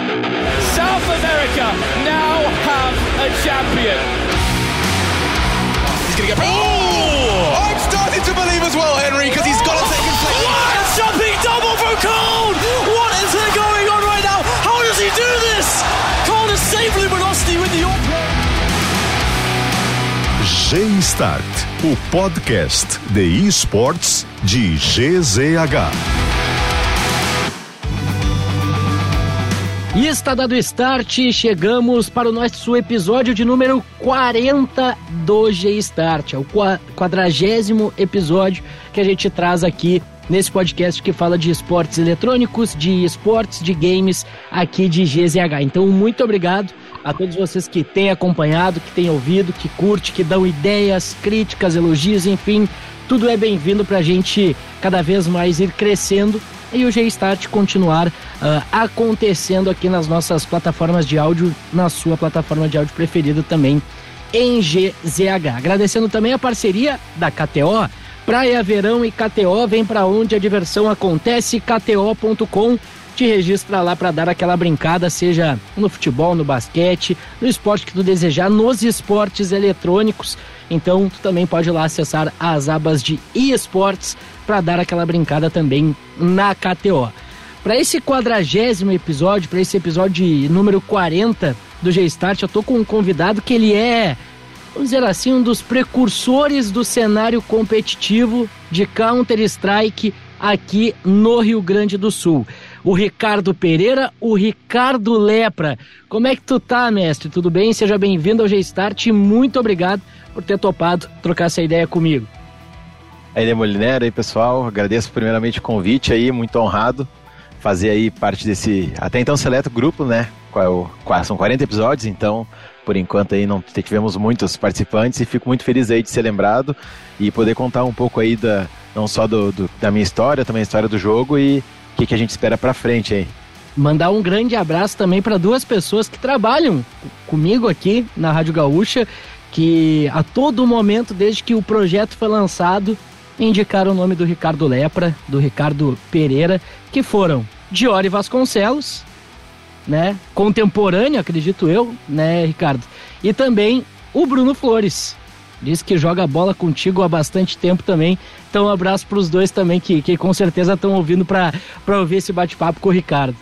South America now have a champion. He's going to get... Oh! I'm starting to believe as well, Henry, because he's got a second place. What a jumping double from Cole! What is going on right now? How does he do this? Cole has saved Luminosity with the all-pro. G-Start, o podcast de esportes de GZH. E está dado start, chegamos para o nosso episódio de número 40 do G-Start, é o 40º episódio que a gente traz aqui nesse podcast que fala de esportes eletrônicos, de esportes, de games aqui de GZH. Então, muito obrigado a todos vocês que têm acompanhado, que têm ouvido, que curte, que dão ideias, críticas, elogios, enfim, tudo é bem-vindo para a gente cada vez mais ir crescendo e o G-Start continuar acontecendo aqui nas nossas plataformas de áudio, na sua plataforma de áudio preferida também em GZH. Agradecendo também a parceria da KTO, Praia, Verão e KTO, vem para onde a diversão acontece, kto.com, te registra lá para dar aquela brincada, seja no futebol, no basquete, no esporte que tu desejar, nos esportes eletrônicos. Então tu também pode ir lá acessar as abas de eSports para dar aquela brincada também na KTO. Para esse 40º episódio, para esse episódio de número 40 do G-Start, eu tô com um convidado que ele é, vamos dizer assim, um dos precursores do cenário competitivo de Counter-Strike aqui no Rio Grande do Sul. O Ricardo Pereira, o Ricardo Lepra. Como é que tu tá, mestre? Tudo bem? Seja bem-vindo ao G-Start e muito obrigado por ter topado trocar essa ideia comigo. Aí, Molinero, aí, pessoal, agradeço primeiramente o convite aí, muito honrado fazer aí parte desse, até então, seleto grupo, né? São 40 episódios, então, por enquanto aí não tivemos muitos participantes e fico muito feliz aí de ser lembrado e poder contar um pouco aí não só da minha história, também a história do jogo e o que a gente espera pra frente aí. Mandar um grande abraço também para duas pessoas que trabalham comigo aqui na Rádio Gaúcha, que a todo momento, desde que o projeto foi lançado, indicaram o nome do Ricardo Lepra, do Ricardo Pereira, que foram Diori Vasconcelos, né, contemporâneo, acredito eu, né, Ricardo, e também o Bruno Flores. Diz que joga bola contigo há bastante tempo também. Então um abraço para os dois também que com certeza estão ouvindo para ouvir esse bate-papo com o Ricardo.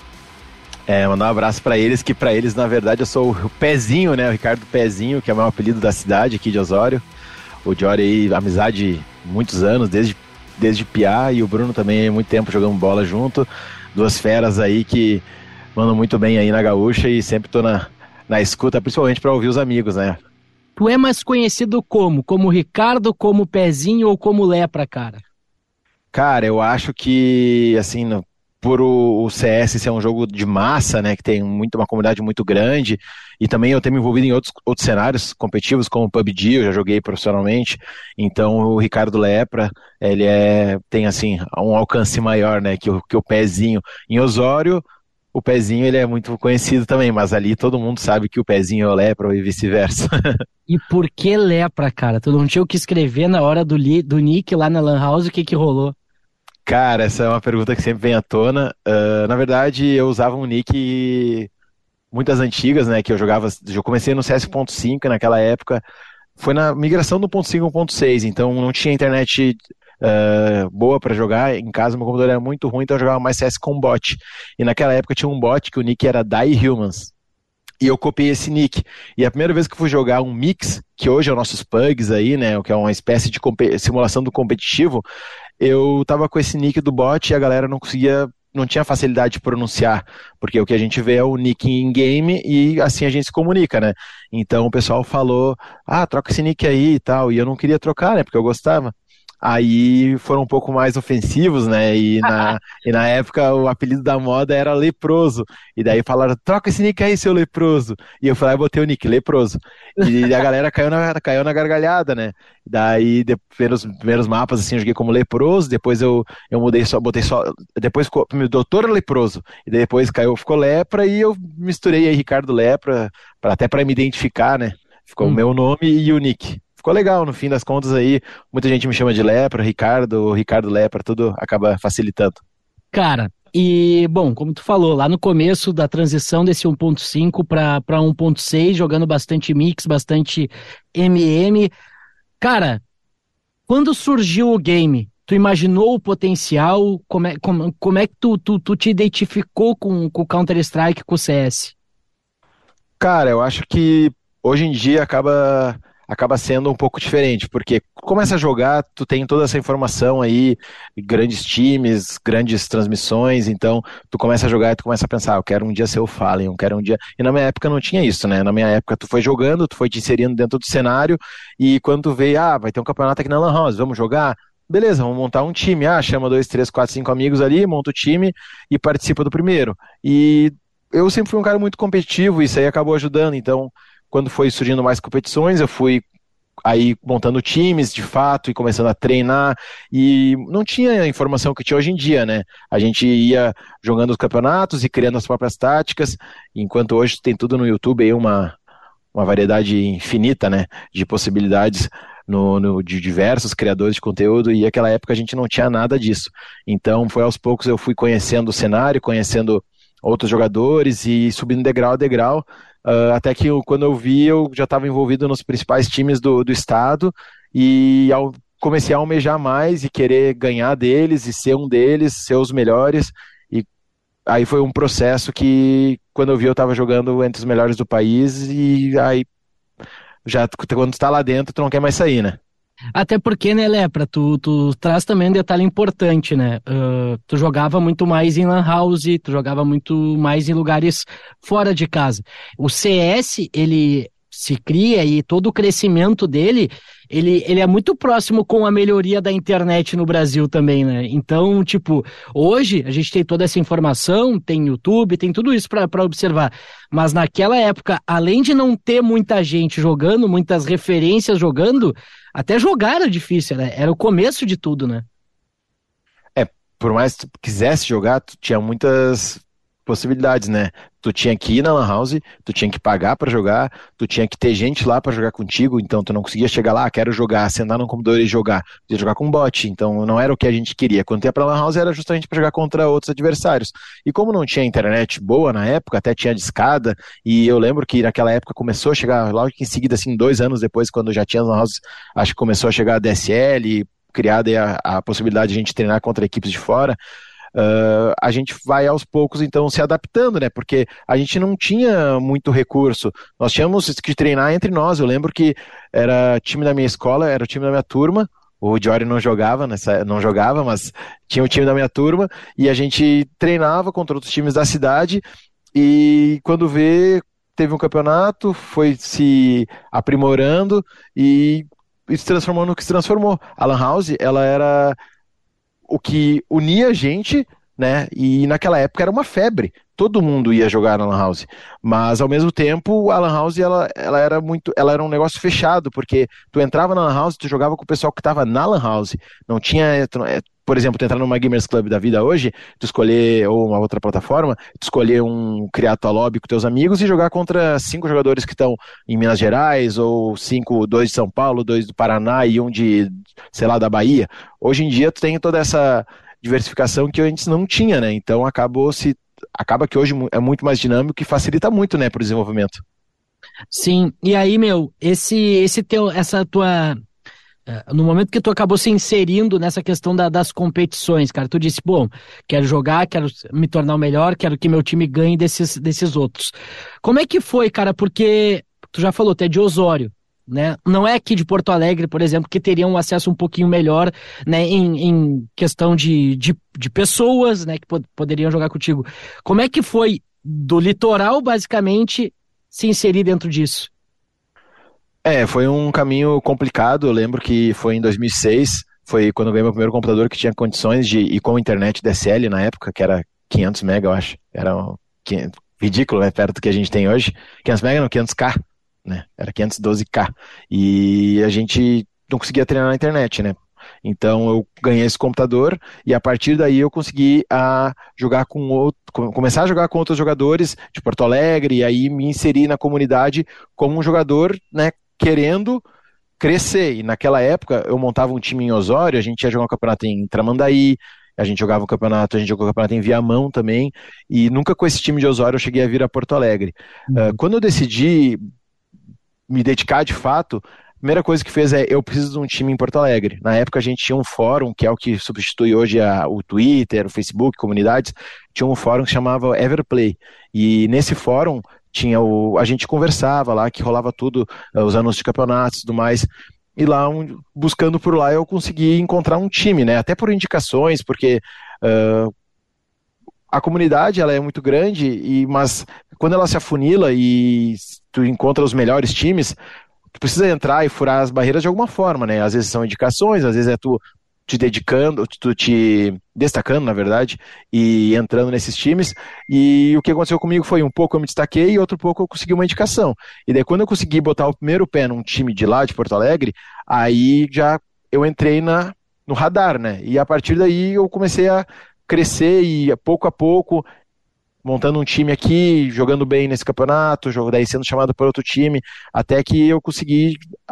Mandar um abraço para eles, que para eles na verdade eu sou o Pezinho, né, o Ricardo Pezinho, que é o meu apelido da cidade aqui de Osório. O Diori aí, amizade muitos anos, desde piá, e o Bruno também há muito tempo jogando bola junto. Duas feras aí que mandam muito bem aí na Gaúcha e sempre tô na escuta, principalmente para ouvir os amigos, né. Tu é mais conhecido como Ricardo, como Pezinho ou como Lepra, cara? Cara, eu acho que, assim, por o CS ser um jogo de massa, né, que tem uma comunidade muito grande, e também eu ter me envolvido em outros cenários competitivos, como o PUBG, eu já joguei profissionalmente, então o Ricardo Lepra, ele tem, assim, um alcance maior, né, que o Pezinho. Em Osório, o Pezinho, ele é muito conhecido também, mas ali todo mundo sabe que o Pezinho é o Lepra e vice-versa. E por que Lepra, cara? Tu não tinha o que escrever na hora do nick lá na Lan House, o que rolou? Cara, essa é uma pergunta que sempre vem à tona. Na verdade, eu usava um nick muitas antigas, né, que eu comecei no CS.5 naquela época, foi na migração do 1.5 ao 1.6, então não tinha internet boa pra jogar em casa, meu computador era muito ruim, então eu jogava mais CS com bot, e naquela época tinha um bot que o nick era Die Humans, e eu copiei esse nick, e a primeira vez que eu fui jogar um mix, que hoje é o nossos Pugs aí, né, que é uma espécie de simulação do competitivo, eu tava com esse nick do bot e a galera não tinha facilidade de pronunciar, porque o que a gente vê é o nick em game e assim a gente se comunica, né? Então o pessoal falou, troca esse nick aí e tal, e eu não queria trocar, né, porque eu gostava. Aí foram um pouco mais ofensivos, né, e na época o apelido da moda era Leproso, e daí falaram, troca esse nick aí, seu Leproso, e eu falei, botei o nick, Leproso, e a galera caiu na gargalhada, né, daí pelos primeiros mapas, assim, eu joguei como Leproso, depois eu mudei botei só, depois ficou Doutor Leproso, e depois ficou Lepra, e eu misturei aí Ricardo Lepra, até pra me identificar, né, ficou o meu nome e o nick. Ficou legal, no fim das contas aí, muita gente me chama de Lepra, Ricardo Lepra, tudo acaba facilitando. Cara, E, bom, como tu falou, lá no começo da transição desse 1.5 para 1.6, jogando bastante mix, bastante MM. Cara, quando surgiu o game, tu imaginou o potencial? Como é que tu te identificou com o Counter-Strike, com o CS? Cara, eu acho que hoje em dia acaba sendo um pouco diferente, porque começa a jogar, tu tem toda essa informação aí, grandes times, grandes transmissões, então tu começa a jogar e tu começa a pensar, eu quero um dia ser o Fallen, eu quero um dia... E na minha época não tinha isso, né? Na minha época tu foi jogando, tu foi te inserindo dentro do cenário, e quando tu veio, vai ter um campeonato aqui na Lan House, vamos jogar? Beleza, vamos montar um time. Chama 2, 3, 4, 5 amigos ali, monta o time e participa do primeiro. E eu sempre fui um cara muito competitivo, isso aí acabou ajudando, então quando foi surgindo mais competições, eu fui aí montando times de fato e começando a treinar, e não tinha a informação que tinha hoje em dia, né? A gente ia jogando os campeonatos e criando as próprias táticas, enquanto hoje tem tudo no YouTube aí, uma variedade infinita, né, de possibilidades de diversos criadores de conteúdo, e naquela época a gente não tinha nada disso. Então foi aos poucos eu fui conhecendo o cenário, conhecendo outros jogadores e subindo degrau a degrau, até que quando eu vi, eu já estava envolvido nos principais times do estado, e comecei a almejar mais e querer ganhar deles e ser um deles, ser os melhores, e aí foi um processo que quando eu vi eu estava jogando entre os melhores do país, e aí já quando tu tá lá dentro tu não quer mais sair, né? Até porque, né, Lepra, tu traz também um detalhe importante, né? Tu jogava muito mais em Lan House, tu jogava muito mais em lugares fora de casa. O CS, ele se cria e todo o crescimento dele, ele é muito próximo com a melhoria da internet no Brasil também, né? Então, tipo, hoje a gente tem toda essa informação, tem YouTube, tem tudo isso para observar. Mas naquela época, além de não ter muita gente jogando, muitas referências jogando, até jogar era difícil, né? Era o começo de tudo, né? Por mais que tu quisesse jogar, tu tinha muitas possibilidades, né? Tu tinha que ir na Lan House, tu tinha que pagar pra jogar, tu tinha que ter gente lá pra jogar contigo, então tu não conseguia chegar lá, quero jogar, sentar no computador e jogar. Tu ia jogar com bot, então não era o que a gente queria. Quando ia pra Lan House era justamente pra jogar contra outros adversários. E como não tinha internet boa na época, até tinha discada, e eu lembro que naquela época começou a chegar, logo em seguida, assim, 2 anos depois, quando já tinha Lan House, acho que começou a chegar a DSL, criada a possibilidade de a gente treinar contra equipes de fora. A gente vai aos poucos então se adaptando, né? Porque a gente não tinha muito recurso, nós tínhamos que treinar entre nós. Eu lembro que era time da minha escola, era o time da minha turma, o Jory não jogava, mas tinha o time da minha turma, e a gente treinava contra outros times da cidade, e quando teve um campeonato, foi se aprimorando e se transformou no que se transformou. A Lan House, ela era o que unia a gente, né? E naquela época era uma febre. Todo mundo ia jogar na Lan House. Mas ao mesmo tempo, a Lan House ela era um negócio fechado, porque tu entrava na Lan House, tu jogava com o pessoal que estava na Lan House. Não tinha, por exemplo, tu entrar numa Gamers Club da vida hoje, tu escolher, ou uma outra plataforma, tu escolher criar tua lobby com teus amigos e jogar contra 5 jogadores que estão em Minas Gerais, ou 2 de São Paulo, 2 do Paraná e um de, sei lá, da Bahia. Hoje em dia tu tem toda essa diversificação que antes não tinha, né? Então acaba que hoje é muito mais dinâmico e facilita muito, né, pro desenvolvimento. Sim, e aí, meu, essa tua... No momento que tu acabou se inserindo nessa questão das competições, cara, tu disse, bom, quero jogar, quero me tornar o melhor, quero que meu time ganhe desses outros. Como é que foi, cara? Porque tu já falou, tu é de Osório, né? Não é aqui de Porto Alegre, por exemplo, que teriam um acesso um pouquinho melhor, né, em questão de pessoas, né, que poderiam jogar contigo. Como é que foi do litoral, basicamente, se inserir dentro disso? Foi um caminho complicado. Eu lembro que foi em 2006, foi quando eu ganhei meu primeiro computador que tinha condições de ir com internet DSL na época, que era 500 MB, eu acho. Era ridículo, né, perto do que a gente tem hoje. 500 MB não, 500K, né? Era 512K. E a gente não conseguia treinar na internet, né? Então eu ganhei esse computador e a partir daí eu consegui começar a jogar com outros jogadores de Porto Alegre, e aí me inseri na comunidade como um jogador, né, querendo crescer. E naquela época eu montava um time em Osório, a gente ia jogar um campeonato em Tramandaí, a gente jogava o campeonato, a gente jogou o campeonato em Viamão também, e nunca com esse time de Osório eu cheguei a vir a Porto Alegre. Quando eu decidi me dedicar de fato, a primeira coisa que fez eu preciso de um time em Porto Alegre. Na época a gente tinha um fórum, que é o que substitui hoje o Twitter, o Facebook, comunidades, tinha um fórum que chamava Everplay, e nesse fórum a gente conversava lá, que rolava tudo, os anúncios de campeonatos e tudo mais, e lá, buscando por lá, eu consegui encontrar um time, né? Até por indicações, porque a comunidade ela é muito grande, mas quando ela se afunila e tu encontra os melhores times, tu precisa entrar e furar as barreiras de alguma forma, né? Às vezes são indicações, às vezes é tu te dedicando, tu te destacando, na verdade, e entrando nesses times, e o que aconteceu comigo foi um pouco eu me destaquei e outro pouco eu consegui uma indicação, e daí quando eu consegui botar o primeiro pé num time de lá, de Porto Alegre, aí já eu entrei no radar, né, e a partir daí eu comecei a crescer e pouco a pouco, montando um time aqui, jogando bem nesse campeonato, daí sendo chamado por outro time, até que eu consegui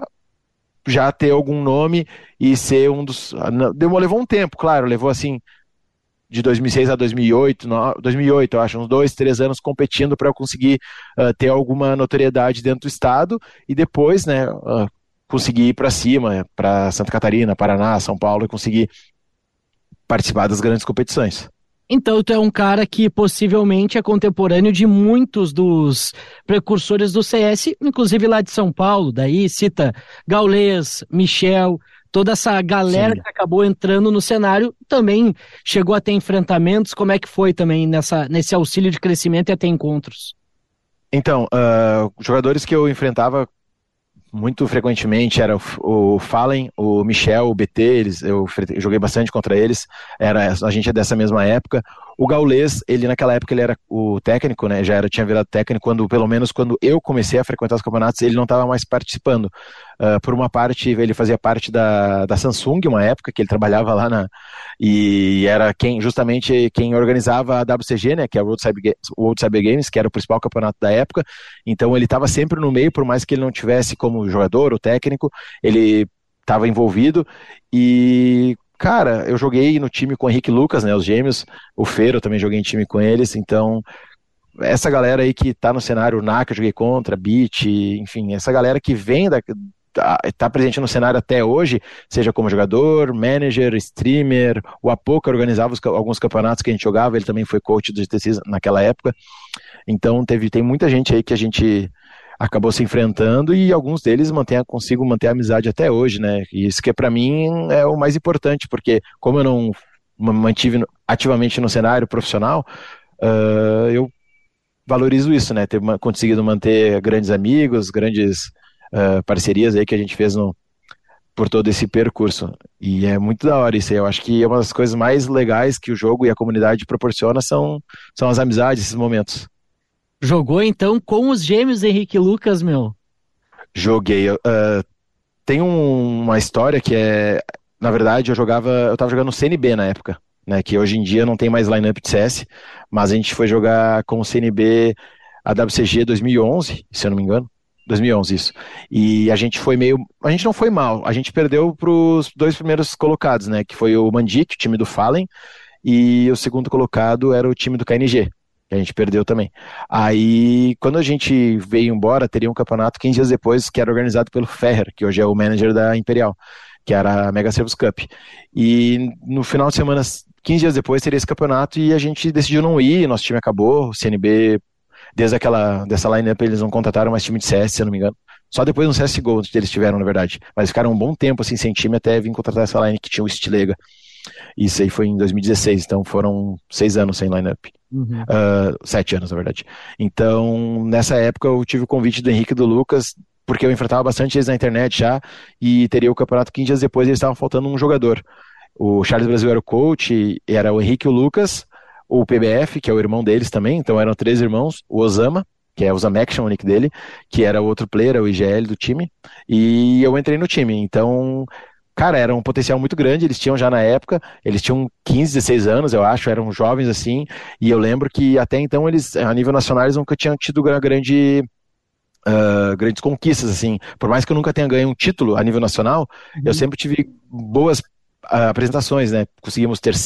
já ter algum nome e ser um dos... Levou um tempo, claro, levou assim de 2006 a 2008, 2008 eu acho, uns 2-3 anos competindo para eu conseguir ter alguma notoriedade dentro do estado e depois, né, conseguir ir para cima, para Santa Catarina, Paraná, São Paulo e conseguir participar das grandes competições. Então tu é um cara que possivelmente é contemporâneo de muitos dos precursores do CS, inclusive lá de São Paulo, daí cita Gaules, Michel, toda essa galera Sim. que acabou entrando no cenário, também chegou a ter enfrentamentos, como é que foi também nesse auxílio de crescimento e até encontros? Então, jogadores que eu enfrentava muito frequentemente era o Fallen, o Michel, o BT, eu joguei bastante contra eles, a gente é dessa mesma época. O Gaules, ele naquela época ele era o técnico, né? Tinha virado técnico pelo menos quando eu comecei a frequentar os campeonatos, ele não estava mais participando. Por uma parte, ele fazia parte da Samsung, uma época que ele trabalhava lá e era justamente quem organizava a WCG, né? Que é o World Cyber Games, que era o principal campeonato da época. Então ele estava sempre no meio, por mais que ele não tivesse como jogador ou técnico, ele estava envolvido e cara, eu joguei no time com o Henrique e Lucas, né, os gêmeos, o Feiro, eu também joguei em time com eles, então essa galera aí que tá no cenário, o Naka eu joguei contra, Beat, enfim, essa galera que vem tá presente no cenário até hoje, seja como jogador, manager, streamer, o Apoca organizava alguns campeonatos que a gente jogava, ele também foi coach do GTC naquela época, então tem muita gente aí que a gente acabou se enfrentando e alguns deles consigo manter a amizade até hoje, né? E isso que pra mim é o mais importante, porque como eu não me mantive ativamente no cenário profissional, eu valorizo isso, né? Ter conseguido manter grandes amigos, grandes parcerias aí que a gente fez por todo esse percurso. E é muito da hora isso aí. Eu acho que uma das coisas mais legais que o jogo e a comunidade proporciona são as amizades, esses momentos. Jogou então com os gêmeos Henrique e Lucas, meu? Joguei. Tem uma história que na verdade, eu tava jogando no CNB na época, né? Que hoje em dia não tem mais lineup de CS, mas a gente foi jogar com o CNB a WCG 2011, se eu não me engano. 2011, isso. E a gente não foi mal, a gente perdeu pros 2 primeiros colocados, né? Que foi o Mandic, o time do Fallen, e o segundo colocado era o time do KNG. Que a gente perdeu também. Aí, quando a gente veio embora, teria um campeonato 15 dias depois, que era organizado pelo Ferrer, que hoje é o manager da Imperial, que era a Mega Servus Cup. E no final de semana, 15 dias depois, teria esse campeonato e a gente decidiu não ir, nosso time acabou, o CNB, desde dessa line-up, eles não contrataram mais time de CS, se eu não me engano. Só depois no CSGO eles tiveram, na verdade. Mas ficaram um bom tempo assim, sem time, até vir contratar essa line que tinha o Stilega. Isso aí foi em 2016, então foram 6 anos sem line-up. 7 anos, na verdade. Então, nessa época eu tive o convite do Henrique e do Lucas, porque eu enfrentava bastante eles na internet já, e teria o campeonato 15 dias depois, eles estavam faltando um jogador. O Charles Brasil era o coach, e era o Henrique e o Lucas, o PBF, que é o irmão deles também, então eram 3 irmãos, o Osama, que é o Osama Action, o nick dele, que era o outro player, o IGL do time, e eu entrei no time, então... Cara, era um potencial muito grande, eles tinham já na época, eles tinham 15, 16 anos, eu acho, eram jovens assim, e eu lembro que até então eles, a nível nacional, eles nunca tinham tido grandes conquistas, assim, por mais que eu nunca tenha ganho um título a nível nacional, eu sempre tive boas apresentações, né, conseguimos terceiro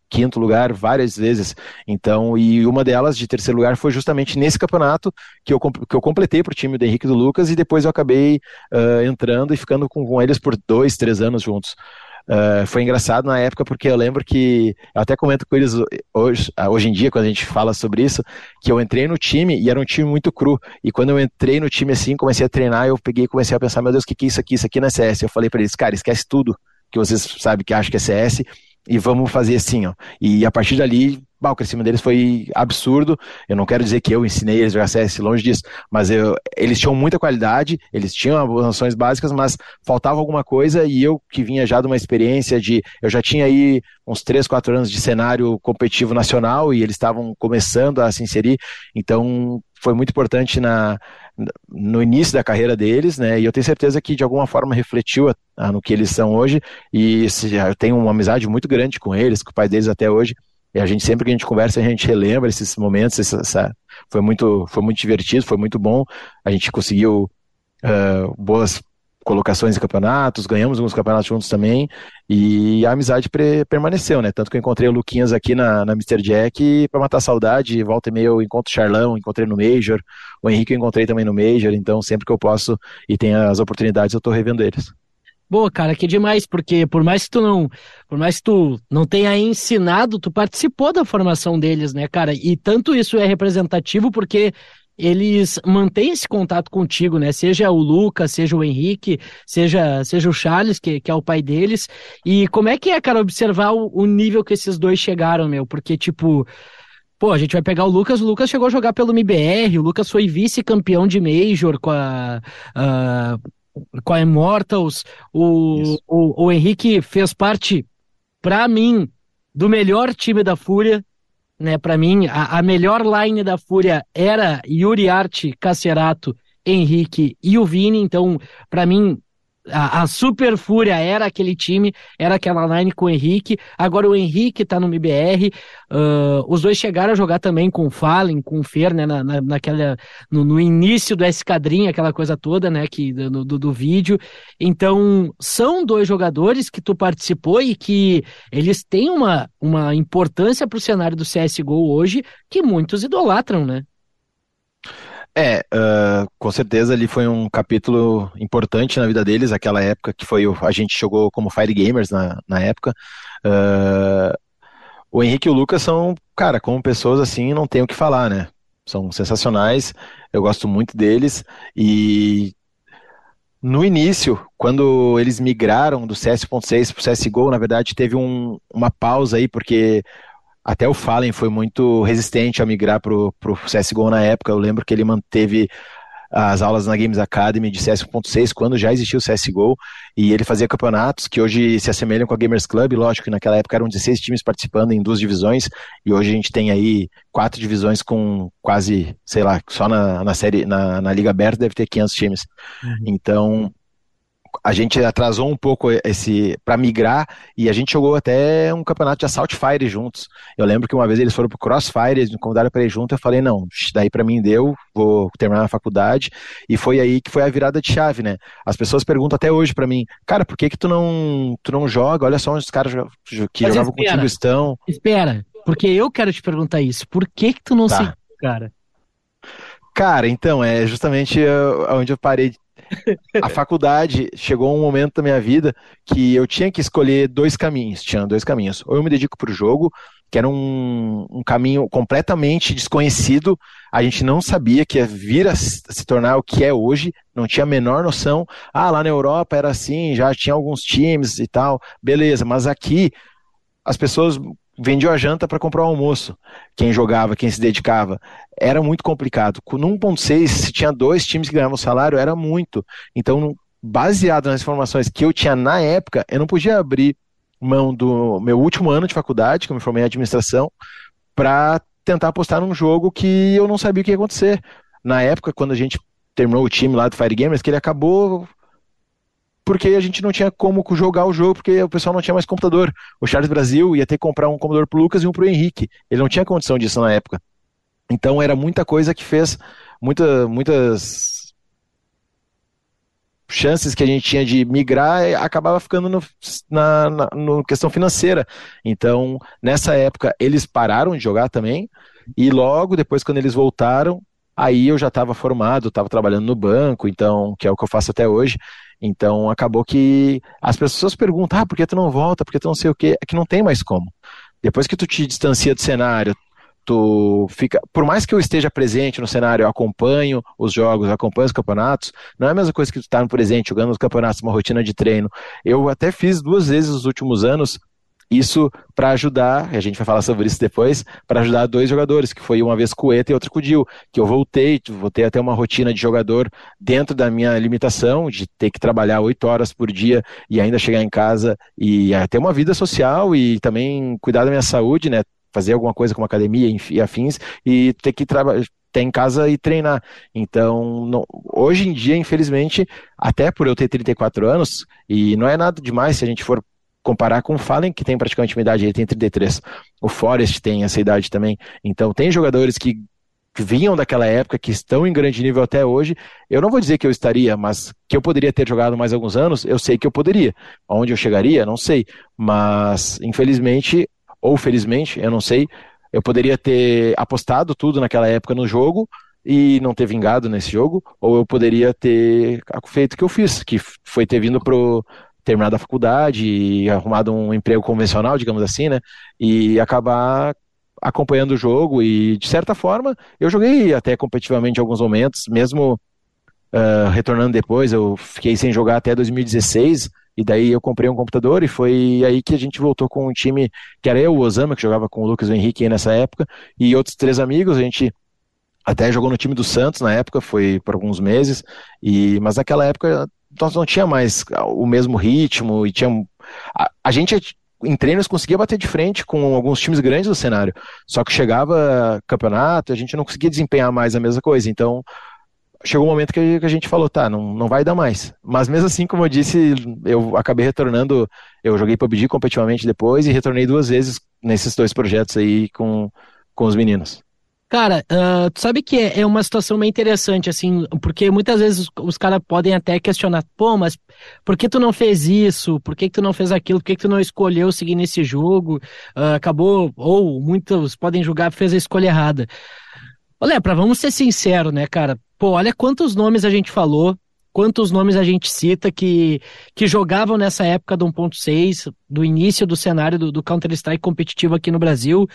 quinto lugar várias vezes. Então, e uma delas de terceiro lugar foi justamente nesse campeonato que eu completei para o time do Henrique e do Lucas, e depois eu acabei entrando e ficando com eles por 2-3 anos juntos. Foi engraçado na época, porque eu lembro que, eu até comento com eles hoje em dia, quando a gente fala sobre isso, que eu entrei no time e era um time muito cru, e quando eu entrei no time assim, comecei a treinar, eu peguei e comecei a pensar, meu Deus, o que é isso aqui? Isso aqui não é CS. Eu falei para eles, cara, esquece tudo que vocês sabem que acham que é CS, e vamos fazer assim, ó. E a partir dali, o crescimento deles foi absurdo. Eu não quero dizer que eu ensinei eles a jogar CS, longe disso, mas eles tinham muita qualidade, eles tinham as noções básicas, mas faltava alguma coisa, e eu que vinha já de uma experiência eu já tinha aí uns 3-4 anos de cenário competitivo nacional, e eles estavam começando a se inserir, então foi muito importante no início da carreira deles, né? E eu tenho certeza que de alguma forma refletiu no que eles são hoje, e eu tenho uma amizade muito grande com eles, com o pai deles até hoje, e a gente, sempre que a gente conversa, a gente relembra esses momentos. Foi muito divertido, foi muito bom, a gente conseguiu boas colocações em campeonatos, ganhamos alguns campeonatos juntos também, e a amizade permaneceu, né? Tanto que eu encontrei o Luquinhas aqui na Mr. Jack para matar a saudade, volta e meia eu encontro o Charlão, encontrei no Major, o Henrique eu encontrei também no Major, então sempre que eu posso e tenho as oportunidades, eu tô revendo eles. Boa, cara, que demais, porque por mais que tu não tenha ensinado, tu participou da formação deles, né, cara? E tanto isso é representativo porque eles mantêm esse contato contigo, né? Seja o Lucas, seja o Henrique, seja o Charles, que é o pai deles. E como é que é, cara, observar o nível que esses dois chegaram, meu? Porque, tipo, pô, a gente vai pegar o Lucas chegou a jogar pelo MBR, o Lucas foi vice-campeão de Major com a Immortals, o Henrique fez parte, pra mim, do melhor time da Fúria, né? Pra mim, a melhor line da Fúria era Yuri Arte, Cacerato, Henrique e o Vini, então, pra mim, a Super Fúria era aquele time, era aquela line com o Henrique. Agora o Henrique tá no MBR, os dois chegaram a jogar também com o Fallen, com o Fer, né, no início do Esquadrinha, aquela coisa toda, né, do vídeo. Então, são dois jogadores que tu participou e que eles têm uma importância pro cenário do CSGO hoje que muitos idolatram, né? Com certeza ali foi um capítulo importante na vida deles, aquela época que a gente jogou como Fire Gamers na época. O Henrique e o Lucas são, cara, como pessoas assim, não tenho o que falar, né? São sensacionais, eu gosto muito deles, e no início, quando eles migraram do CS.6 pro CSGO, na verdade teve uma pausa aí, porque até o Fallen foi muito resistente a migrar pro CSGO na época. Eu lembro que ele manteve as aulas na Games Academy de CS 1.6 quando já existia o CSGO, e ele fazia campeonatos que hoje se assemelham com a Gamers Club. Lógico que naquela época eram 16 times participando em 2 divisões, e hoje a gente tem aí 4 divisões com quase, sei lá, só na série, na Liga Aberta deve ter 500 times. Então a gente atrasou um pouco para migrar, e a gente jogou até um campeonato de Assault Fire juntos. Eu lembro que uma vez eles foram pro Crossfire, eles me convidaram para ir junto, eu falei, não, daí para mim deu, vou terminar a faculdade, e foi aí que foi a virada de chave, né? As pessoas perguntam até hoje para mim, cara, por que tu não joga? Olha só onde os caras que jogavam contigo estão. Espera, porque eu quero te perguntar isso, por que tu não seguiu, cara? Cara, então, é justamente onde eu parei. A faculdade chegou um momento da minha vida que eu tinha que escolher tinha dois caminhos. Ou eu me dedico pro jogo, que era um caminho completamente desconhecido, a gente não sabia que ia vir a se tornar o que é hoje, não tinha a menor noção. Lá na Europa era assim, já tinha alguns times e tal, beleza, mas aqui as pessoas vendiam a janta para comprar o almoço. Quem jogava, quem se dedicava. Era muito complicado. No 1.6, se tinha 2 times que ganhavam salário, era muito. Então, baseado nas informações que eu tinha na época, eu não podia abrir mão do meu último ano de faculdade, que eu me formei em administração, para tentar apostar num jogo que eu não sabia o que ia acontecer. Na época, quando a gente terminou o time lá do Fire Gamers, que ele acabou porque a gente não tinha como jogar o jogo, porque o pessoal não tinha mais computador. O Charles Brasil ia ter que comprar um computador pro Lucas e um pro Henrique. Ele não tinha condição disso na época. Então era muita coisa que fez muitas chances que a gente tinha de migrar acabava ficando no questão financeira. Então, nessa época, eles pararam de jogar também, e logo depois, quando eles voltaram, aí eu já estava formado, estava trabalhando no banco, então, que é o que eu faço até hoje. Então, acabou que as pessoas perguntam, por que tu não volta, por que tu não sei o quê? É que não tem mais como. Depois que tu te distancia do cenário, tu fica, por mais que eu esteja presente no cenário, eu acompanho os jogos, acompanho os campeonatos, não é a mesma coisa que tu estar no presente, jogando os campeonatos, uma rotina de treino. Eu até fiz 2 vezes nos últimos anos isso para ajudar, e a gente vai falar sobre isso depois, para ajudar 2 jogadores, que foi uma vez com o Eta e outra com o Dil, que eu voltei até uma rotina de jogador dentro da minha limitação, de ter que trabalhar 8 horas por dia e ainda chegar em casa e ter uma vida social e também cuidar da minha saúde, né? Fazer alguma coisa como academia e afins, e ter que ter em casa e treinar. Então, hoje em dia, infelizmente, até por eu ter 34 anos, e não é nada demais se a gente for comparar com o Fallen, que tem praticamente uma idade, ele tem 33. O Forrest tem essa idade também. Então, tem jogadores que vinham daquela época, que estão em grande nível até hoje. Eu não vou dizer que eu estaria, mas que eu poderia ter jogado mais alguns anos, eu sei que eu poderia. Onde eu chegaria, não sei. Mas, infelizmente, ou felizmente, eu não sei, eu poderia ter apostado tudo naquela época no jogo e não ter vingado nesse jogo, ou eu poderia ter feito o que eu fiz, que foi ter vindo pro terminado a faculdade e arrumado um emprego convencional, digamos assim, né, e acabar acompanhando o jogo. E de certa forma eu joguei até competitivamente em alguns momentos, mesmo retornando depois. Eu fiquei sem jogar até 2016, e daí eu comprei um computador, e foi aí que a gente voltou com um time, que era eu, o Osama, que jogava com o Lucas e o Henrique aí nessa época, e outros 3 amigos. A gente até jogou no time do Santos na época, foi por alguns meses, mas naquela época nós não tinha mais o mesmo ritmo, e tinha a gente em treinos conseguia bater de frente com alguns times grandes do cenário, só que chegava campeonato, a gente não conseguia desempenhar mais a mesma coisa. Então chegou um momento que a gente falou, não vai dar mais. Mas mesmo assim, como eu disse, eu acabei retornando, eu joguei PUBG competitivamente depois, e retornei 2 vezes nesses 2 projetos aí com os meninos. Cara, tu sabe que é uma situação meio interessante, assim, porque muitas vezes os caras podem até questionar, mas por que tu não fez isso? Por que tu não fez aquilo? Por que tu não escolheu seguir nesse jogo? Acabou, ou muitos podem julgar, fez a escolha errada. Olha, vamos ser sinceros, né, cara? Olha quantos nomes a gente falou, quantos nomes a gente cita que jogavam nessa época do 1.6, do início do cenário do Counter-Strike competitivo aqui no Brasil.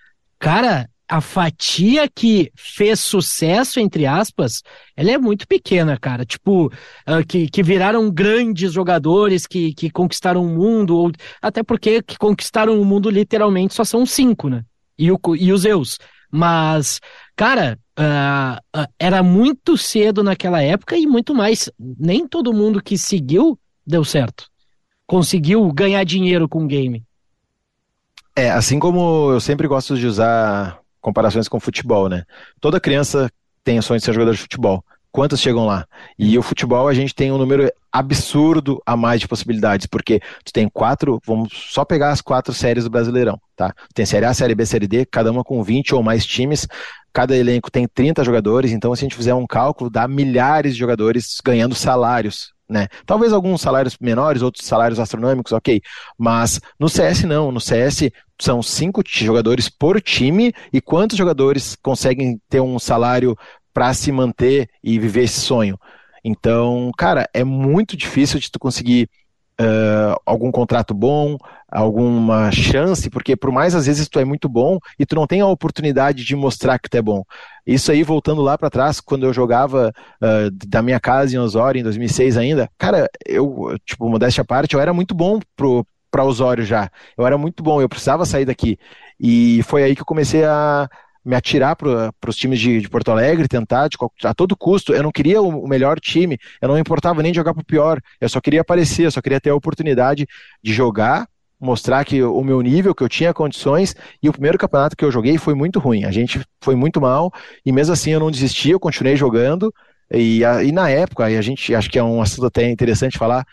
Cara, a fatia que fez sucesso, entre aspas, ela é muito pequena, cara. Tipo, que viraram grandes jogadores, que conquistaram o mundo, ou até porque que conquistaram o mundo literalmente só são 5, né? E os Zeus. Mas, cara, era muito cedo naquela época, e muito mais. Nem todo mundo que seguiu deu certo. Conseguiu ganhar dinheiro com o game. Assim como eu sempre gosto de usar comparações com futebol, né? Toda criança tem o sonho de ser jogador de futebol. Quantas chegam lá? E o futebol, a gente tem um número absurdo a mais de possibilidades, porque tu tem 4, vamos só pegar as 4 séries do Brasileirão, tá? Tem Série A, Série B, Série D, cada uma com 20 ou mais times, cada elenco tem 30 jogadores, então se a gente fizer um cálculo, dá milhares de jogadores ganhando salários, né? Talvez alguns salários menores, outros salários astronômicos, ok, mas no CS não, no CS são 5 jogadores por time, e quantos jogadores conseguem ter um salário para se manter e viver esse sonho? Então, cara, é muito difícil de tu conseguir algum contrato bom, alguma chance, porque por mais às vezes tu é muito bom e tu não tem a oportunidade de mostrar que tu é bom. Isso aí, voltando lá para trás, quando eu jogava da minha casa em Osório, em 2006 ainda, cara, eu, tipo, modéstia à parte, eu era muito bom para Osório já. Eu era muito bom, eu precisava sair daqui. E foi aí que eu comecei a me atirar para os times de Porto Alegre, tentar a todo custo. Eu não queria o melhor time, eu não importava nem de jogar para o pior, eu só queria aparecer, eu só queria ter a oportunidade de jogar, mostrar que o meu nível, que eu tinha condições. E o primeiro campeonato que eu joguei foi muito ruim, a gente foi muito mal, e mesmo assim eu não desisti, eu continuei jogando. E na época, e a gente, acho que é um assunto até interessante falar,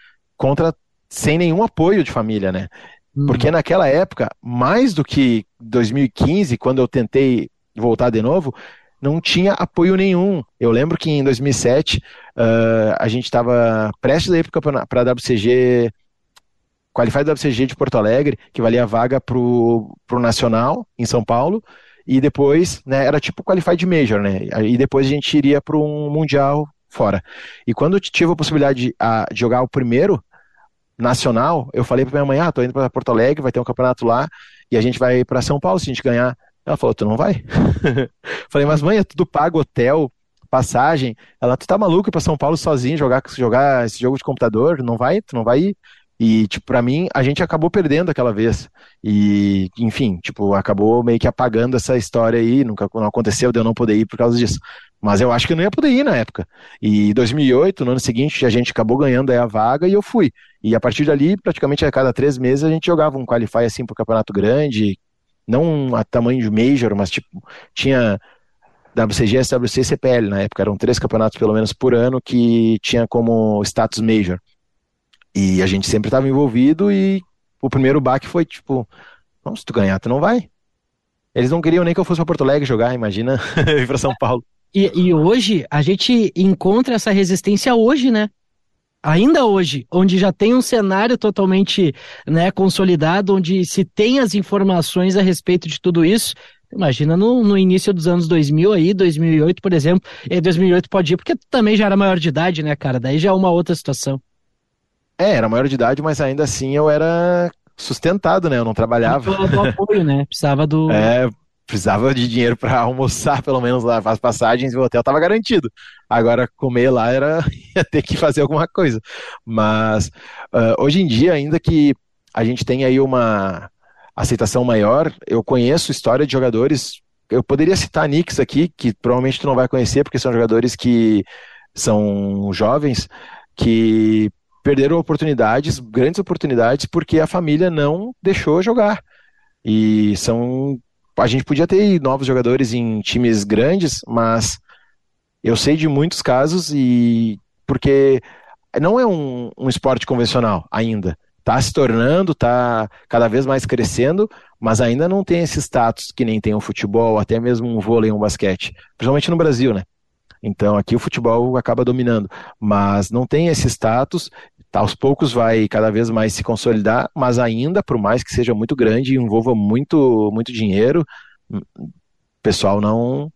sem nenhum apoio de família, né? Porque naquela época, mais do que 2015, quando eu tentei voltar de novo, não tinha apoio nenhum. Eu lembro que em 2007 a gente estava prestes a ir para a WCG, Qualify da WCG de Porto Alegre, que valia a vaga pro Nacional, em São Paulo, e depois, né, era tipo Qualify de Major, né, e depois a gente iria para um Mundial fora. E quando eu tive a possibilidade de jogar o primeiro Nacional, eu falei para minha mãe, tô indo para Porto Alegre, vai ter um campeonato lá, e a gente vai para São Paulo se a gente ganhar. Ela falou, tu não vai? Falei, mas mãe, é tudo pago, hotel, passagem. Ela, tu tá maluco ir pra São Paulo sozinho, jogar esse jogo de computador? Não vai? Tu não vai ir? E, tipo, pra mim, a gente acabou perdendo aquela vez. E, enfim, tipo, acabou meio que apagando essa história aí, não aconteceu de eu não poder ir por causa disso. Mas eu acho que eu não ia poder ir na época. E em 2008, no ano seguinte, a gente acabou ganhando aí a vaga e eu fui. E a partir dali, praticamente a cada 3 meses, a gente jogava um qualify assim pro campeonato grande, não a tamanho de Major, mas tipo, tinha WCG, SWC e CPL na época, eram 3 campeonatos pelo menos por ano que tinha como status Major. E a gente sempre estava envolvido e o primeiro baque foi tipo, não, se tu ganhar, tu não vai. Eles não queriam nem que eu fosse para Porto Alegre jogar, imagina, ir para São Paulo. E hoje, a gente encontra essa resistência hoje, né? Ainda hoje, onde já tem um cenário totalmente, né, consolidado, onde se tem as informações a respeito de tudo isso. Imagina no início dos anos 2000 aí, 2008, por exemplo. E 2008 pode ir, porque também já era maior de idade, né, cara? Daí já é uma outra situação. Era maior de idade, mas ainda assim eu era sustentado, né? Eu não trabalhava. Do apoio, né? Precisava de dinheiro para almoçar, pelo menos lá, as passagens e o hotel estava garantido. Agora, comer lá ia ter que fazer alguma coisa. Mas, hoje em dia, ainda que a gente tenha aí uma aceitação maior, eu conheço história de jogadores, eu poderia citar Knicks aqui, que provavelmente tu não vai conhecer, porque são jogadores que são jovens, que perderam oportunidades, grandes oportunidades, porque a família não deixou jogar. E a gente podia ter novos jogadores em times grandes, mas eu sei de muitos casos porque não é um esporte convencional ainda. Está se tornando, está cada vez mais crescendo, mas ainda não tem esse status que nem tem o futebol, até mesmo um vôlei, um basquete, principalmente no Brasil, né? Então aqui o futebol acaba dominando, mas não tem esse status, aos poucos vai cada vez mais se consolidar, mas ainda, por mais que seja muito grande e envolva muito, muito dinheiro, o pessoal não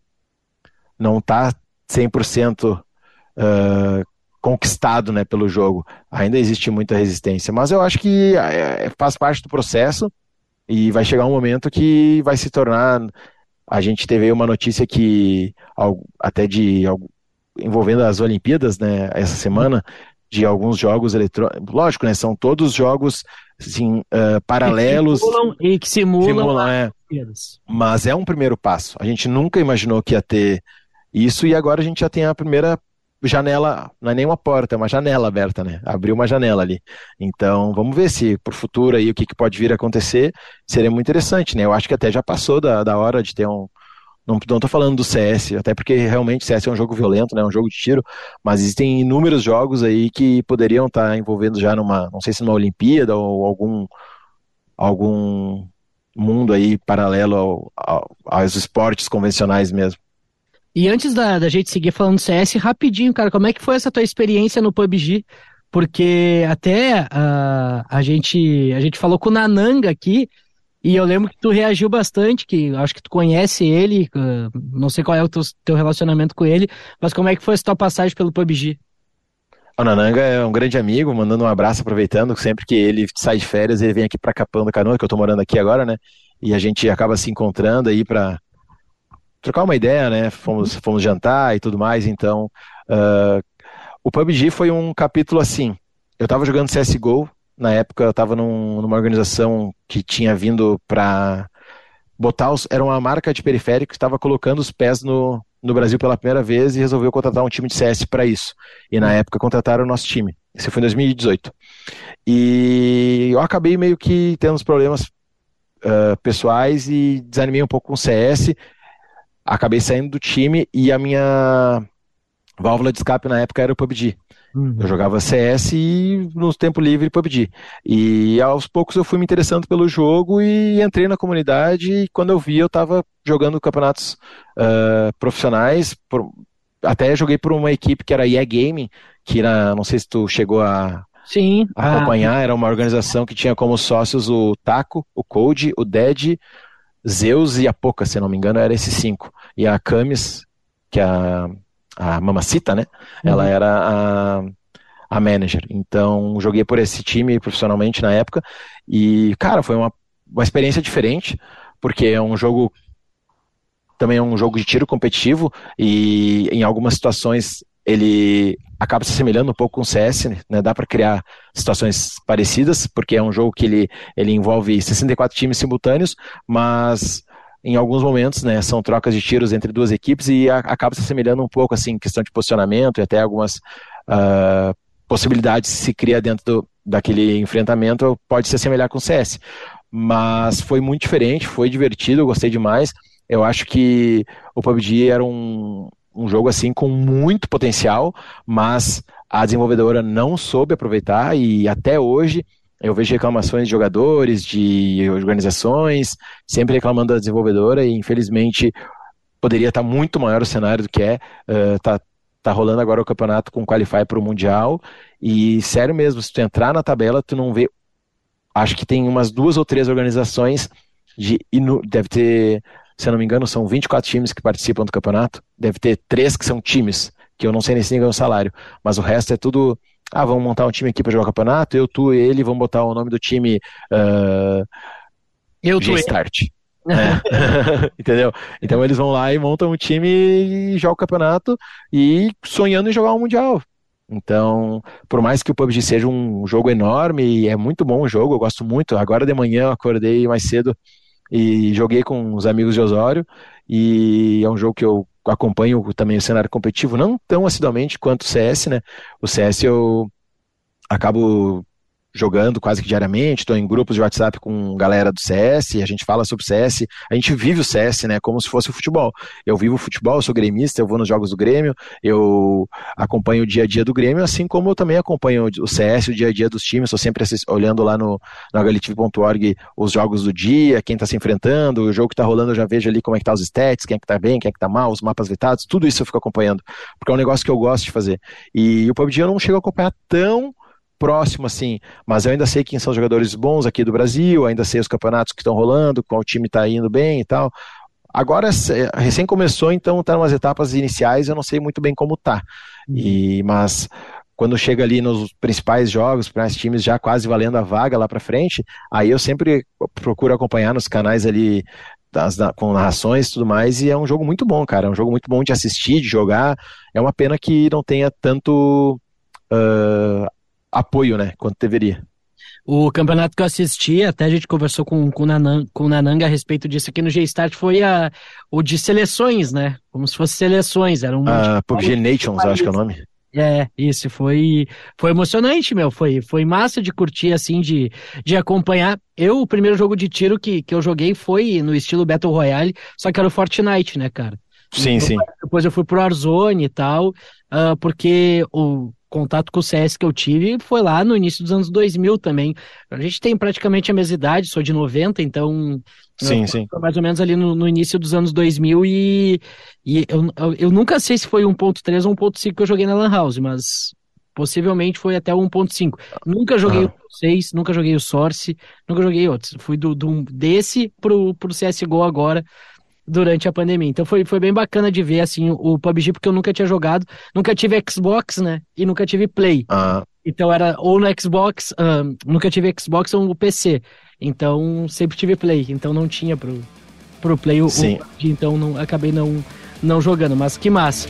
está 100% conquistado, né, pelo jogo. Ainda existe muita resistência, mas eu acho que faz parte do processo e vai chegar um momento que vai se tornar. A gente teve aí uma notícia que até envolvendo as Olimpíadas, né, essa semana, de alguns jogos eletrônicos, lógico, né, são todos jogos assim, paralelos que simulam mas é um primeiro passo. A gente nunca imaginou que ia ter isso e agora a gente já tem a primeira janela, não é nem uma porta, é uma janela aberta, né? Abriu uma janela ali. Então, vamos ver se pro futuro aí o que pode vir a acontecer, seria muito interessante, né? Eu acho que até já passou da hora de ter não tô falando do CS, até porque realmente o CS é um jogo violento, né? É um jogo de tiro, mas existem inúmeros jogos aí que poderiam estar envolvendo já não sei se numa Olimpíada ou algum mundo aí paralelo aos esportes convencionais mesmo. E antes da gente seguir falando do CS, rapidinho, cara, como é que foi essa tua experiência no PUBG? Porque até a gente falou com o Nananga aqui, e eu lembro que tu reagiu bastante, que acho que tu conhece ele, não sei qual é o teu relacionamento com ele, mas como é que foi essa tua passagem pelo PUBG? O Nananga é um grande amigo, mandando um abraço, aproveitando, sempre que ele sai de férias, ele vem aqui pra Capão da Canoa, que eu tô morando aqui agora, né, e a gente acaba se encontrando aí pra trocar uma ideia, né, fomos jantar e tudo mais, então o PUBG foi um capítulo assim, eu tava jogando CSGO, na época eu estava numa organização que tinha vindo para botar era uma marca de periférico que estava colocando os pés no Brasil pela primeira vez e resolveu contratar um time de CS para isso. E na época contrataram o nosso time. Isso foi em 2018. E eu acabei meio que tendo uns problemas pessoais e desanimei um pouco com o CS. Acabei saindo do time e a minha válvula de escape na época era o PUBG. Eu jogava CS e no tempo livre PUBG. E aos poucos eu fui me interessando pelo jogo e entrei na comunidade, e quando eu vi eu estava jogando campeonatos profissionais, até joguei por uma equipe que era a EA Gaming, que era, não sei se tu chegou a Sim. acompanhar, era uma organização que tinha como sócios o Taco, o Code, o Dead, Zeus e a Poca, se não me engano, era esses 5. E a Camis, que é a Mamacita, né? Ela era a manager. Então, joguei por esse time profissionalmente na época. E, cara, foi uma experiência diferente, porque é um jogo. Também é um jogo de tiro competitivo. E em algumas situações ele acaba se assemelhando um pouco com o CS, né? Dá para criar situações parecidas, porque é um jogo que ele envolve 64 times simultâneos, mas em alguns momentos, né, são trocas de tiros entre duas equipes e acaba se assemelhando um pouco, assim, em questão de posicionamento e até algumas possibilidades que se cria dentro daquele enfrentamento, pode se assemelhar com o CS. Mas foi muito diferente, foi divertido, eu gostei demais. Eu acho que o PUBG era um jogo assim com muito potencial, mas a desenvolvedora não soube aproveitar, e até hoje eu vejo reclamações de jogadores, de organizações, sempre reclamando da desenvolvedora, e infelizmente poderia estar muito maior o cenário do que é. Tá rolando agora o campeonato com qualify para o Mundial, e sério mesmo, se tu entrar na tabela, tu não vê, acho que tem umas 2 ou 3 organizações, deve ter, se eu não me engano, são 24 times que participam do campeonato, deve ter 3 que são times, que eu não sei nem se ganham salário, mas o resto é tudo, vamos montar um time aqui para jogar o campeonato, eu, tu e ele, vamos botar o nome do time G-Start. Entendeu? Então eles vão lá e montam um time e jogam o campeonato e sonhando em jogar um Mundial. Então, por mais que o PUBG seja um jogo enorme, e é muito bom o jogo, eu gosto muito. Agora de manhã eu acordei mais cedo e joguei com os amigos de Osório, e é um jogo que eu acompanho também o cenário competitivo, não tão assiduamente quanto o CS, né? O CS eu acabo jogando quase que diariamente, estou em grupos de WhatsApp com galera do CS, a gente fala sobre o CS, a gente vive o CS, né, como se fosse o futebol. Eu vivo o futebol, eu sou gremista, eu vou nos jogos do Grêmio, eu acompanho o dia a dia do Grêmio, assim como eu também acompanho o CS, o dia a dia dos times, estou sempre olhando lá no HLTV.org os jogos do dia, quem está se enfrentando, o jogo que está rolando eu já vejo ali como é que tá os stats, quem é que tá bem, quem é que tá mal, os mapas vetados, tudo isso eu fico acompanhando, porque é um negócio que eu gosto de fazer. E o PUBG eu não chego a acompanhar tão próximo assim, mas eu ainda sei quem são os jogadores bons aqui do Brasil, ainda sei os campeonatos que estão rolando, qual time está indo bem e tal. Agora, recém começou, então está em umas etapas iniciais, eu não sei muito bem como tá. Mas quando chega ali nos principais jogos, para os times já quase valendo a vaga lá para frente, aí eu sempre procuro acompanhar nos canais ali com narrações e tudo mais, e é um jogo muito bom, cara, é um jogo muito bom de assistir, de jogar. É uma pena que não tenha tanto apoio, né, quanto deveria. O campeonato que eu assisti, até a gente conversou com o Nananga a respeito disso aqui no G-Start, foi o de seleções, né? Como se fosse seleções. Era PUBG Nations, acho que é o nome. Isso, foi emocionante, meu, foi massa de curtir, assim, de acompanhar. O primeiro jogo de tiro que eu joguei foi no estilo Battle Royale, só que era o Fortnite, né, cara? Sim, sim. Depois eu fui pro Warzone e tal, porque o contato com o CS que eu tive foi lá no início dos anos 2000 também. A gente tem praticamente a mesma idade, sou de 90, então sim. mais ou menos ali no início dos anos 2000 e eu nunca sei se foi 1.3 ou 1.5 que eu joguei na Lan House, mas possivelmente foi até o 1.5. Nunca joguei o 6, nunca joguei o Source, nunca joguei outros. Fui desse pro CSGO agora, durante a pandemia. Então foi bem bacana de ver assim o PUBG, porque eu nunca tinha jogado, nunca tive Xbox, né? E nunca tive Play. Então era ou no Xbox, nunca tive Xbox ou no PC. Então sempre tive Play. Então não tinha pro Play o PUBG, então acabei não jogando, mas que massa.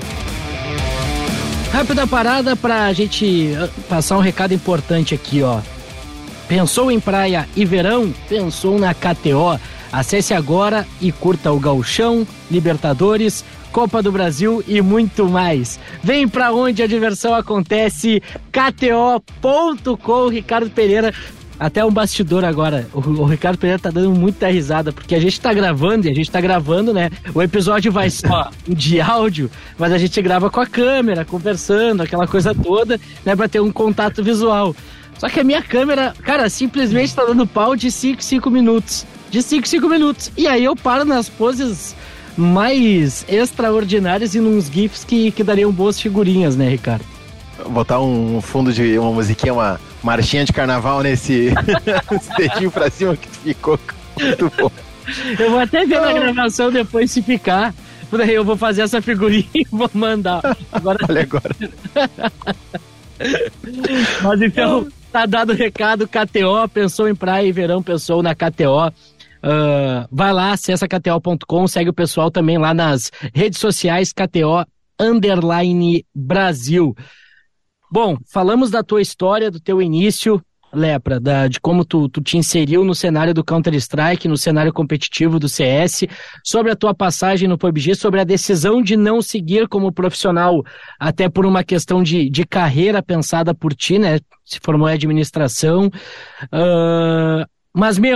Rápida parada pra gente passar um recado importante aqui, ó. Pensou em praia e verão? Pensou na KTO. Acesse agora e curta o Gauchão, Libertadores, Copa do Brasil e muito mais. Vem pra onde a diversão acontece, KTO.com. Ricardo Pereira, até um bastidor agora. O Ricardo Pereira tá dando muita risada, porque a gente tá gravando, né? O episódio vai só de áudio, mas a gente grava com a câmera, conversando, aquela coisa toda, né? Pra ter um contato visual. Só que a minha câmera, cara, simplesmente tá dando pau de 5 minutos. De 5 minutos. E aí eu paro nas poses mais extraordinárias e nos GIFs que dariam boas figurinhas, né, Ricardo? Botar um fundo de uma musiquinha, uma marchinha de carnaval nesse dedinho pra cima que ficou muito bom. Eu vou até ver na gravação depois se ficar. Daí eu vou fazer essa figurinha e vou mandar. Olha agora. Mas então, tá dado o recado, KTO, pensou em praia e verão, pensou na KTO. Vai lá, acessa kto.com, segue o pessoal também lá nas redes sociais, KTO_Brasil. Bom, falamos da tua história, do teu início, Lepra, de como tu te inseriu no cenário do Counter-Strike, no cenário competitivo do CS, sobre a tua passagem no PUBG, sobre a decisão de não seguir como profissional, até por uma questão de carreira pensada por ti, né? Se formou em administração. Mas,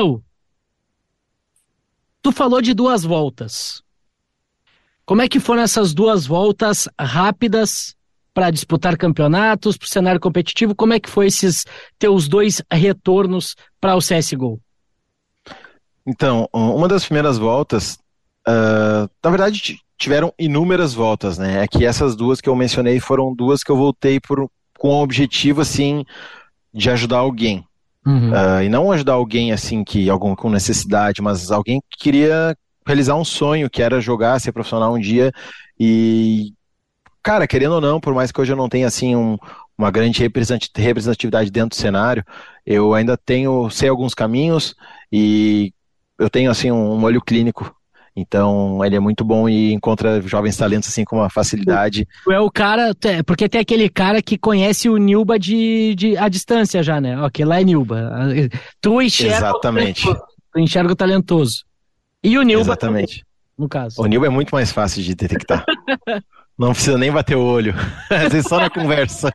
tu falou de 2 voltas. Como é que foram essas 2 voltas rápidas para disputar campeonatos, para o cenário competitivo? Como é que foi esses teus 2 retornos para o CSGO? Então, uma das primeiras voltas, na verdade tiveram inúmeras voltas, né? É que essas 2 que eu mencionei foram 2 que eu voltei com o objetivo, assim, de ajudar alguém. Uhum. E não ajudar alguém, assim, algum com necessidade, mas alguém que queria realizar um sonho, que era jogar, ser profissional um dia. E, cara, querendo ou não, por mais que hoje eu não tenha, assim, uma grande representatividade dentro do cenário, eu ainda sei alguns caminhos e eu tenho, assim, um olho clínico. Então, ele é muito bom e encontra jovens talentos, assim, com uma facilidade. Tu é o cara, porque tem aquele cara que conhece o Nilba à distância já, né? Ok, lá é Nilba. Tu enxerga o talentoso. E o Nilba, exatamente, no caso. O Nilba é muito mais fácil de detectar. Não precisa nem bater o olho. Às vezes só na conversa.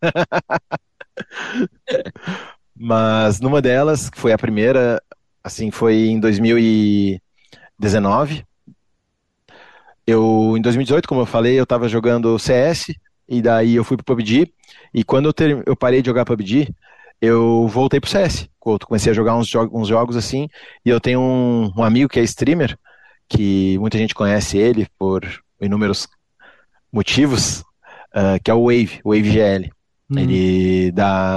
Mas numa delas, que foi a primeira, assim, foi em 2019. Em 2018, como eu falei, eu tava jogando CS, e daí eu fui pro PUBG, e quando eu parei de jogar PUBG, eu voltei pro CS. Eu comecei a jogar uns jogos assim, e eu tenho um amigo que é streamer, que muita gente conhece ele por inúmeros motivos, que é o Wave GL. Ele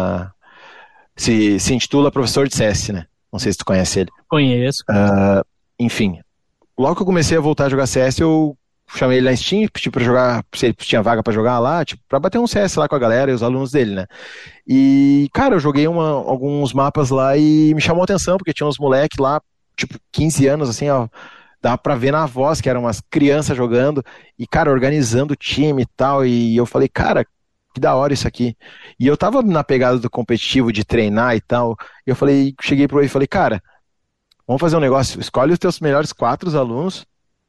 se intitula professor de CS, né? Não sei se tu conhece ele. Conheço. Enfim, logo que eu comecei a voltar a jogar CS, eu chamei ele na Steam, pedi pra jogar, se ele tinha vaga pra jogar lá, tipo, pra bater um CS lá com a galera e os alunos dele, né? E, cara, eu joguei alguns mapas lá e me chamou a atenção, porque tinha uns moleques lá, tipo, 15 anos, assim, ó, dava pra ver na voz que eram umas crianças jogando, e, cara, organizando o time e tal, e eu falei, cara, que da hora isso aqui. E eu tava na pegada do competitivo, de treinar e tal, e eu cheguei pro ele e falei, cara, vamos fazer um negócio, escolhe os teus melhores 4 alunos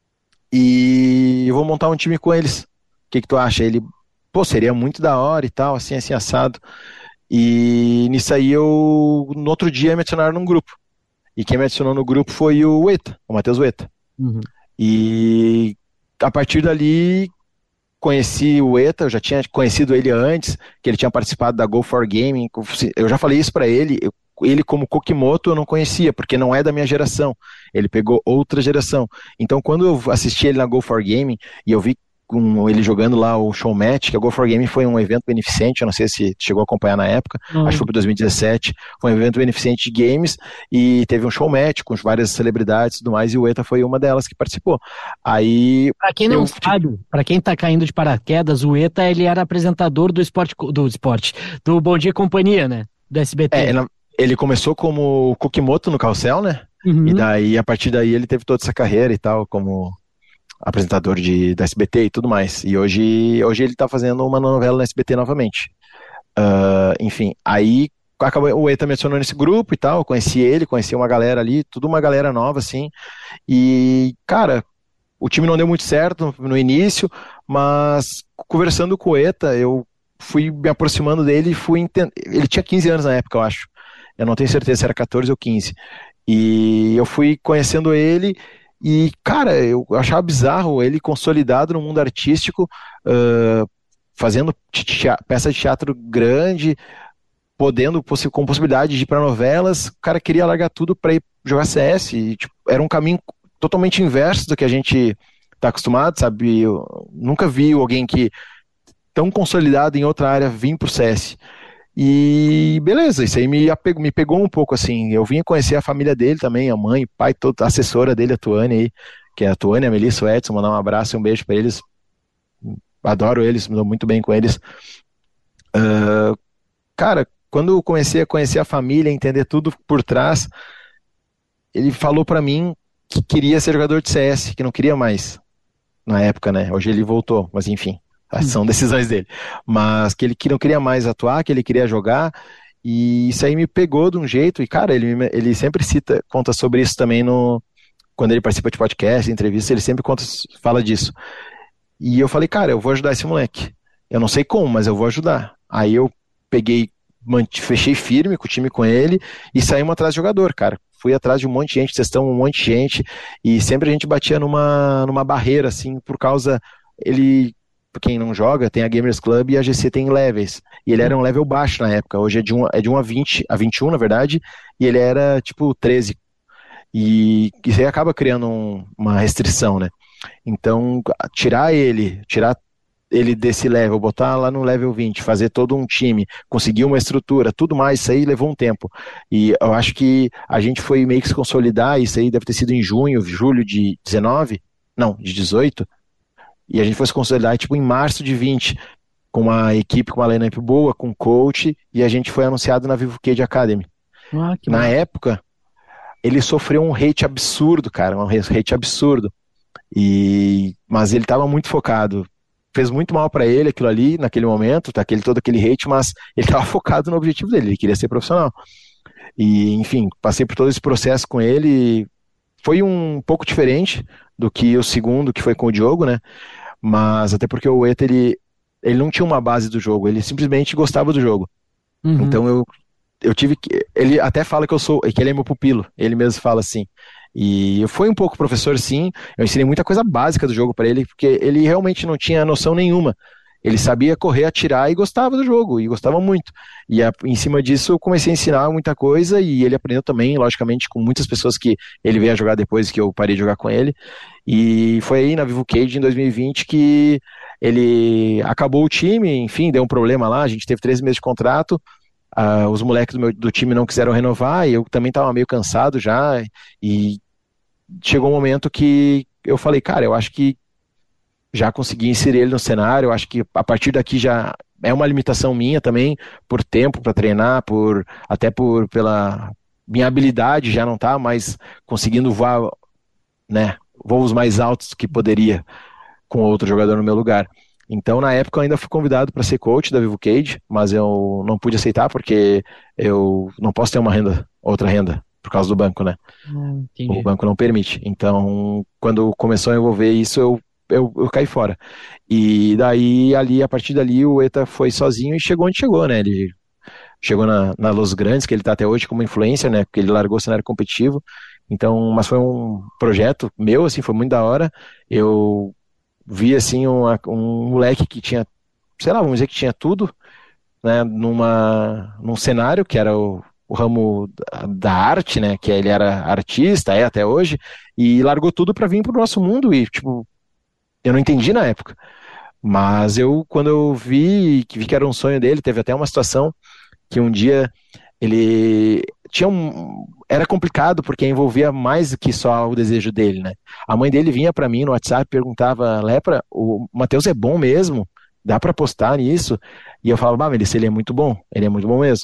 e eu vou montar um time com eles. O que tu acha? Ele, seria muito da hora e tal, assim, assado. E nisso aí no outro dia me adicionaram num grupo. E quem me adicionou no grupo foi o Matheus Ueta. Uhum. E a partir dali conheci o Ueta, eu já tinha conhecido ele antes, que ele tinha participado da Go4Gaming. Eu já falei isso pra ele. Ele como Kokimoto eu não conhecia, porque não é da minha geração. Ele pegou outra geração. Então quando eu assisti ele na Go4Gaming e eu vi com ele jogando lá o Showmatch, que a Go4Gaming foi um evento beneficente, eu não sei se chegou a acompanhar na época, acho que foi para 2017, foi um evento beneficente de games e teve um Showmatch com várias celebridades e tudo mais, e o Ueta foi uma delas que participou. Aí, pra quem não sabe, pra quem tá caindo de paraquedas, o Ueta, ele era apresentador do Bom Dia e Companhia, né? Do SBT. Ele começou como Kokimoto no Carrossel, né? Uhum. E daí, a partir daí, ele teve toda essa carreira e tal, como apresentador da SBT e tudo mais. E hoje ele tá fazendo uma novela na SBT novamente. Enfim, aí o Ueta me adicionou nesse grupo e tal, eu conheci uma galera ali, tudo uma galera nova, assim. E, cara, o time não deu muito certo no início, mas conversando com o Ueta, eu fui me aproximando dele e ele tinha 15 anos na época, eu acho. eu não tenho certeza se era 14 ou 15. E eu fui conhecendo ele e, cara, eu achava bizarro ele consolidado no mundo artístico, fazendo peça de teatro grande, podendo, com possibilidade de ir para novelas. O cara queria largar tudo para ir jogar CS. E, tipo, era um caminho totalmente inverso do que a gente tá acostumado, sabe? Eu nunca vi alguém que tão consolidado em outra área vir pro CS. E beleza, isso aí me pegou um pouco, assim. Eu vim conhecer a família dele também, a mãe, o pai, toda a assessora dele, a Tuane aí, que é a Tuane, a Melissa, o Edson, mandar um abraço e um beijo para eles. Adoro eles, me dou muito bem com eles. Cara, quando eu comecei a conhecer a família, entender tudo por trás, ele falou para mim que queria ser jogador de CS, que não queria mais na época, né? Hoje ele voltou, mas enfim, são decisões dele. Mas que ele não queria mais atuar, que ele queria jogar, e isso aí me pegou de um jeito, e cara, ele sempre conta sobre isso também quando ele participa de podcast, entrevista, ele sempre fala disso. E eu falei, cara, eu vou ajudar esse moleque. Eu não sei como, mas eu vou ajudar. Aí eu fechei firme com o time, com ele, e saímos atrás de jogador, cara. Fui atrás de um monte de gente, testamos um monte de gente, e sempre a gente batia numa barreira, assim, por causa, quem não joga, tem a Gamers Club e a GC tem levels, e ele era um level baixo na época, hoje é de 1 a 20, a 21 na verdade, e ele era tipo 13, e isso aí acaba criando uma restrição, né? Então, tirar ele desse level, botar lá no level 20, fazer todo um time, conseguir uma estrutura, tudo mais, isso aí levou um tempo. E eu acho que a gente foi meio que se consolidar, isso aí deve ter sido em julho de 19, não, de 18, e a gente foi se consolidar tipo em março de 20, com uma equipe, com uma lineup boa, com coach, e a gente foi anunciado na Vivo Cage Academy. Na época, ele sofreu um hate absurdo, cara, um hate absurdo. Mas ele estava muito focado. Fez muito mal para ele aquilo ali, naquele momento, todo aquele hate, mas ele estava focado no objetivo dele, ele queria ser profissional. E, enfim, passei por todo esse processo com ele, foi um pouco diferente do que o segundo, que foi com o Diogo, né? Mas até porque o Eta, ele não tinha uma base do jogo, ele simplesmente gostava do jogo. Uhum. Então eu tive que... Ele até fala que ele é meu pupilo, ele mesmo fala assim. E eu fui um pouco professor, sim, eu ensinei muita coisa básica do jogo para ele, porque ele realmente não tinha noção nenhuma. Ele sabia correr, atirar e gostava do jogo, e gostava muito. E em cima disso eu comecei a ensinar muita coisa, e ele aprendeu também, logicamente, com muitas pessoas que ele veio a jogar depois que eu parei de jogar com ele. E foi aí na Vivo Cage em 2020 que ele acabou o time, enfim, deu um problema lá, a gente teve 13 meses de contrato, os moleques do time não quiseram renovar, e eu também estava meio cansado já, e chegou um momento que eu falei, cara, eu acho que já consegui inserir ele no cenário, eu acho que a partir daqui já é uma limitação minha também, por tempo para treinar, pela minha habilidade já não tá mais conseguindo voar, né, voos mais altos que poderia com outro jogador no meu lugar. Então, na época, eu ainda fui convidado para ser coach da Vivo Cage, mas eu não pude aceitar porque eu não posso ter outra renda, por causa do banco, né? O banco não permite. Então, quando começou a envolver isso, eu caí fora. E daí, a partir dali, o Eta foi sozinho e chegou onde chegou, né? Ele chegou na Los Grandes, que ele está até hoje como influencer, né? Porque ele largou o cenário competitivo. Então, mas foi um projeto meu, assim, foi muito da hora. Eu vi, assim, um moleque que tinha, sei lá, vamos dizer que tinha tudo, né? Num cenário que era o ramo da arte, né? Que ele era artista, até hoje, e largou tudo para vir pro nosso mundo e, tipo, eu não entendi na época. Mas quando eu vi que era um sonho dele, teve até uma situação que um dia ele era complicado porque envolvia mais do que só o desejo dele, né? A mãe dele vinha para mim no WhatsApp e perguntava, Lepra, o Matheus é bom mesmo? Dá para apostar nisso? E eu falava, Melissa, ele é muito bom mesmo.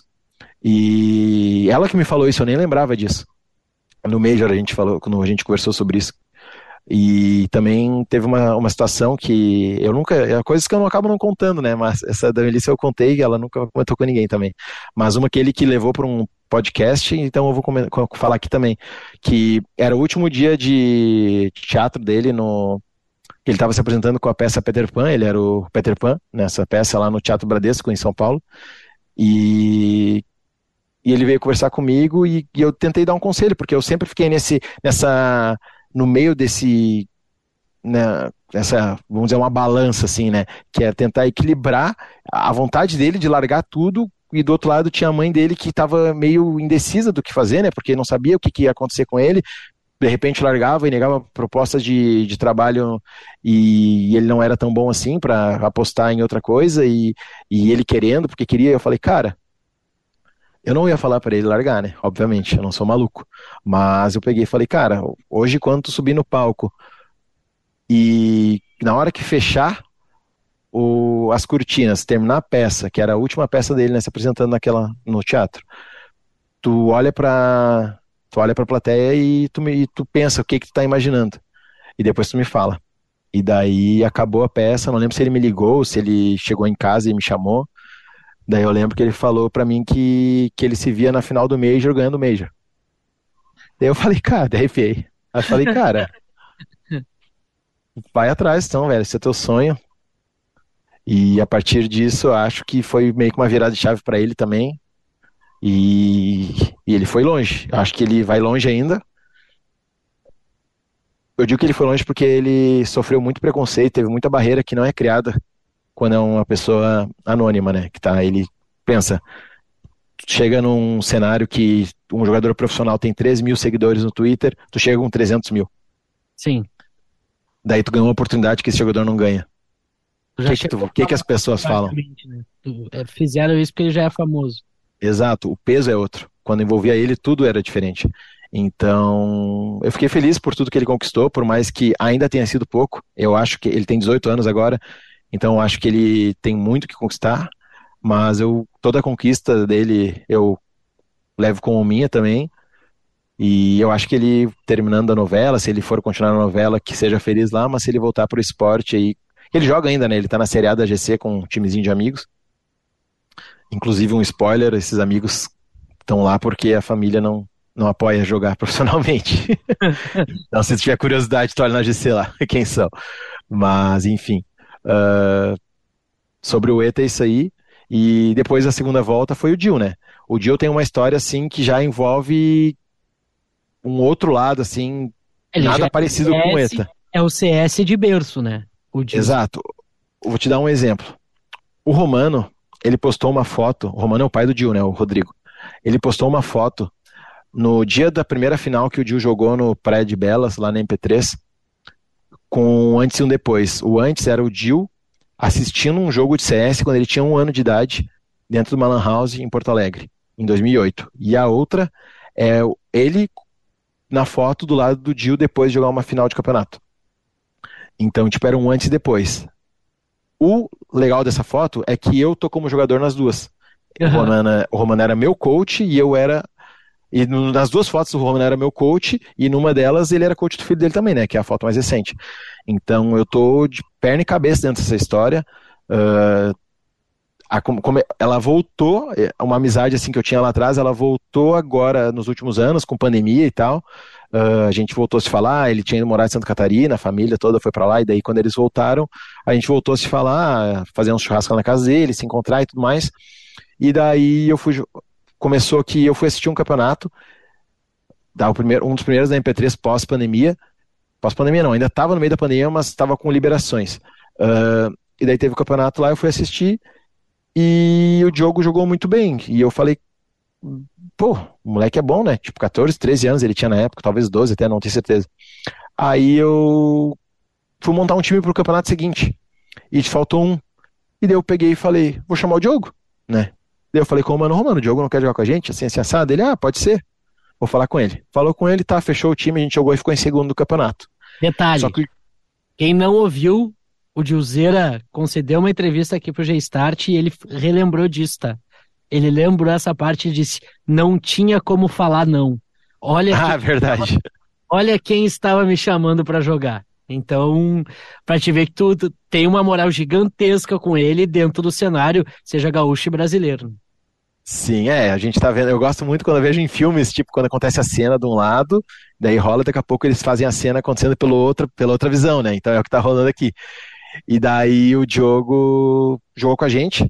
E ela que me falou isso, eu nem lembrava disso. No Major quando a gente conversou sobre isso. E também teve uma situação que coisas que eu não acabo não contando, né? Mas essa da Melissa eu contei, ela nunca comentou com ninguém também. Mas uma que ele que levou para um podcast, então eu vou falar aqui também, que era o último dia de teatro dele que ele estava se apresentando com a peça Peter Pan, ele era o Peter Pan, nessa peça lá no Teatro Bradesco, em São Paulo, e E ele veio conversar comigo e eu tentei dar um conselho, porque eu sempre fiquei no meio desse, né, vamos dizer, uma balança, assim, né, que é tentar equilibrar a vontade dele de largar tudo, e do outro lado tinha a mãe dele que estava meio indecisa do que fazer, né, porque não sabia o que ia acontecer com ele, de repente largava e negava propostas de trabalho e ele não era tão bom assim para apostar em outra coisa, e ele querendo, porque queria, eu falei, cara, eu não ia falar para ele largar, né? Obviamente, eu não sou maluco. Mas eu peguei e falei, cara, hoje quando tu subir no palco e na hora que fechar as cortinas, terminar a peça, que era a última peça dele, né, se apresentando no teatro, tu olha pra plateia e tu pensa o que tu tá imaginando. E depois tu me fala. E daí acabou a peça, não lembro se ele me ligou, se ele chegou em casa e me chamou. Daí eu lembro que ele falou pra mim que ele se via na final do Major ganhando o Major. Daí eu falei, cara, daí arrepiei. Aí eu falei, cara, vai atrás então, velho, esse é teu sonho. E a partir disso eu acho que foi meio que uma virada de chave pra ele também. E ele foi longe. Eu acho que ele vai longe ainda. Eu digo que ele foi longe porque ele sofreu muito preconceito, teve muita barreira que não é criada quando é uma pessoa anônima, né? Ele pensa, chega num cenário que um jogador profissional tem 3 mil seguidores no Twitter, tu chega com 300 mil. Sim. Daí tu ganha uma oportunidade que esse jogador não ganha. O que as pessoas falam? Né? Fizeram isso porque ele já é famoso. Exato, o peso é outro. Quando envolvia ele, tudo era diferente. Então, eu fiquei feliz por tudo que ele conquistou, por mais que ainda tenha sido pouco. Eu acho que ele tem 18 anos agora, então eu acho que ele tem muito que conquistar, mas toda a conquista dele eu levo como minha também, e eu acho que ele, terminando a novela, se ele for continuar na novela, que seja feliz lá, mas se ele voltar pro esporte aí, ele joga ainda, né, ele tá na Série A da GC com um timezinho de amigos, inclusive um spoiler, esses amigos estão lá porque a família não apoia jogar profissionalmente. Então, se tiver curiosidade, tu olha na GC lá, quem são. Mas, enfim. Sobre o ETA é isso aí. E depois da segunda volta foi o Gil, né? O Gil tem uma história, assim, que já envolve um outro lado, assim, nada parecido com o ETA. É o CS de berço, né? O Gil. Exato. Vou te dar um exemplo. O Romano, ele postou uma foto, o Romano é o pai do Gil, né? O Rodrigo. Ele postou uma foto no dia da primeira final que o Gil jogou no Praia de Belas, lá na MP3, com um antes e um depois. O antes era o Gil assistindo um jogo de CS quando ele tinha 1 ano de idade, dentro de uma lan house em Porto Alegre, em 2008. E a outra é ele na foto do lado do Gil depois de jogar uma final de campeonato. Então, tipo, era um antes e depois. O legal dessa foto é que eu tô como jogador nas duas. Uhum. O Romano era meu coach e eu era... E nas duas fotos o Romano era meu coach e numa delas ele era coach do filho dele também, né? Que é a foto mais recente. Então eu tô de perna e cabeça dentro dessa história. Ela voltou, uma amizade assim que eu tinha lá atrás, ela voltou agora nos últimos anos com pandemia e tal. A gente voltou a se falar, ele tinha ido morar em Santa Catarina, a família toda foi pra lá, e daí quando eles voltaram, a gente voltou a se falar, fazer um churrasco na casa dele, se encontrar e tudo mais. E daí começou que eu fui assistir um campeonato, um dos primeiros da MP3 pós-pandemia não, ainda estava no meio da pandemia, mas estava com liberações. E daí teve o campeonato lá, eu fui assistir, e o Diogo jogou muito bem, e eu falei, pô, o moleque é bom, né? Tipo, 14, 13 anos ele tinha na época, talvez 12 até, não tenho certeza. Aí eu fui montar um time pro campeonato seguinte, e faltou um. E daí eu peguei e falei, vou chamar o Diogo, né? Daí eu falei com o Romano, o Diogo não quer jogar com a gente? Assim assado? Ele, pode ser. Vou falar com ele. Falou com ele, tá, fechou o time, a gente jogou e ficou em segundo do campeonato. Detalhe, só que... quem não ouviu, o Gilzeira concedeu uma entrevista aqui pro G-Start e ele relembrou disso, tá? Ele lembrou essa parte e disse, não tinha como falar não. Olha verdade. Olha quem estava me chamando pra jogar. Então, pra te ver que tu tem uma moral gigantesca com ele dentro do cenário, seja gaúcho e brasileiro. Sim, a gente tá vendo, eu gosto muito quando eu vejo em filmes, tipo, quando acontece a cena de um lado, daí rola, daqui a pouco eles fazem a cena acontecendo pela outra visão, né? Então é o que tá rolando aqui. E daí o Diogo jogou com a gente,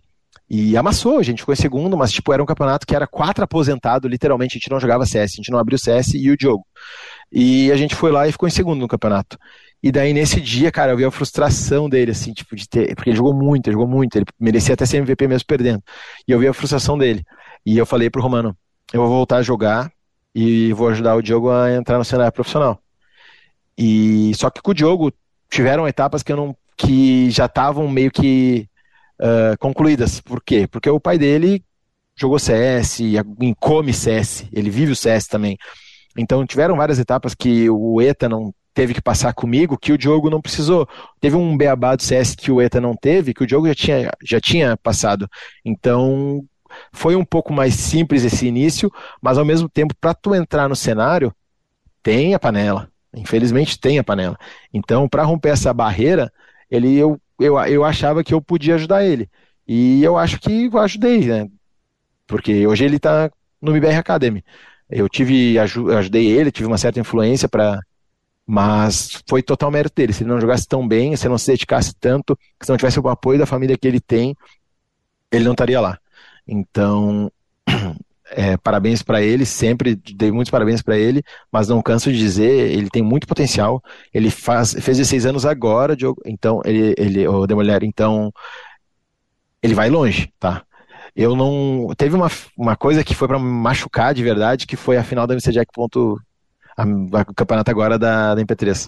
E amassou, a gente ficou em segundo, mas tipo, era um campeonato que era 4 aposentados, literalmente, a gente não jogava CS, a gente não abriu o CS e o Diogo. E a gente foi lá e ficou em segundo no campeonato. E daí nesse dia, cara, eu vi a frustração dele, assim, tipo, de ter, porque ele jogou muito, ele merecia até ser MVP mesmo perdendo. E eu vi a frustração dele. E eu falei pro Romano, eu vou voltar a jogar e vou ajudar o Diogo a entrar no cenário profissional. E só que com o Diogo tiveram etapas que já estavam meio que concluídas. Por quê? Porque o pai dele jogou CS, come CS, ele vive o CS também. Então tiveram várias etapas que o ETA não teve que passar comigo, que o Diogo não precisou. Teve um beabá do CS que o ETA não teve, que o Diogo já tinha passado. Então foi um pouco mais simples esse início, mas ao mesmo tempo, para tu entrar no cenário, tem a panela. Infelizmente tem a panela. Então, para romper essa barreira, eu achava que eu podia ajudar ele. E eu acho que eu ajudei, né? Porque hoje ele está no MBR Academy. Eu ajudei ele, tive uma certa influência mas foi total mérito dele. Se ele não jogasse tão bem, se ele não se dedicasse tanto, se não tivesse o apoio da família que ele tem, ele não estaria lá. Então, parabéns para ele, sempre dei muitos parabéns para ele, mas não canso de dizer, ele tem muito potencial. Ele fez 16 anos agora, então o Demolher, então ele vai longe, tá? Eu não. Teve uma coisa que foi para me machucar de verdade, que foi a final da MC Jack. O campeonato agora da MP3.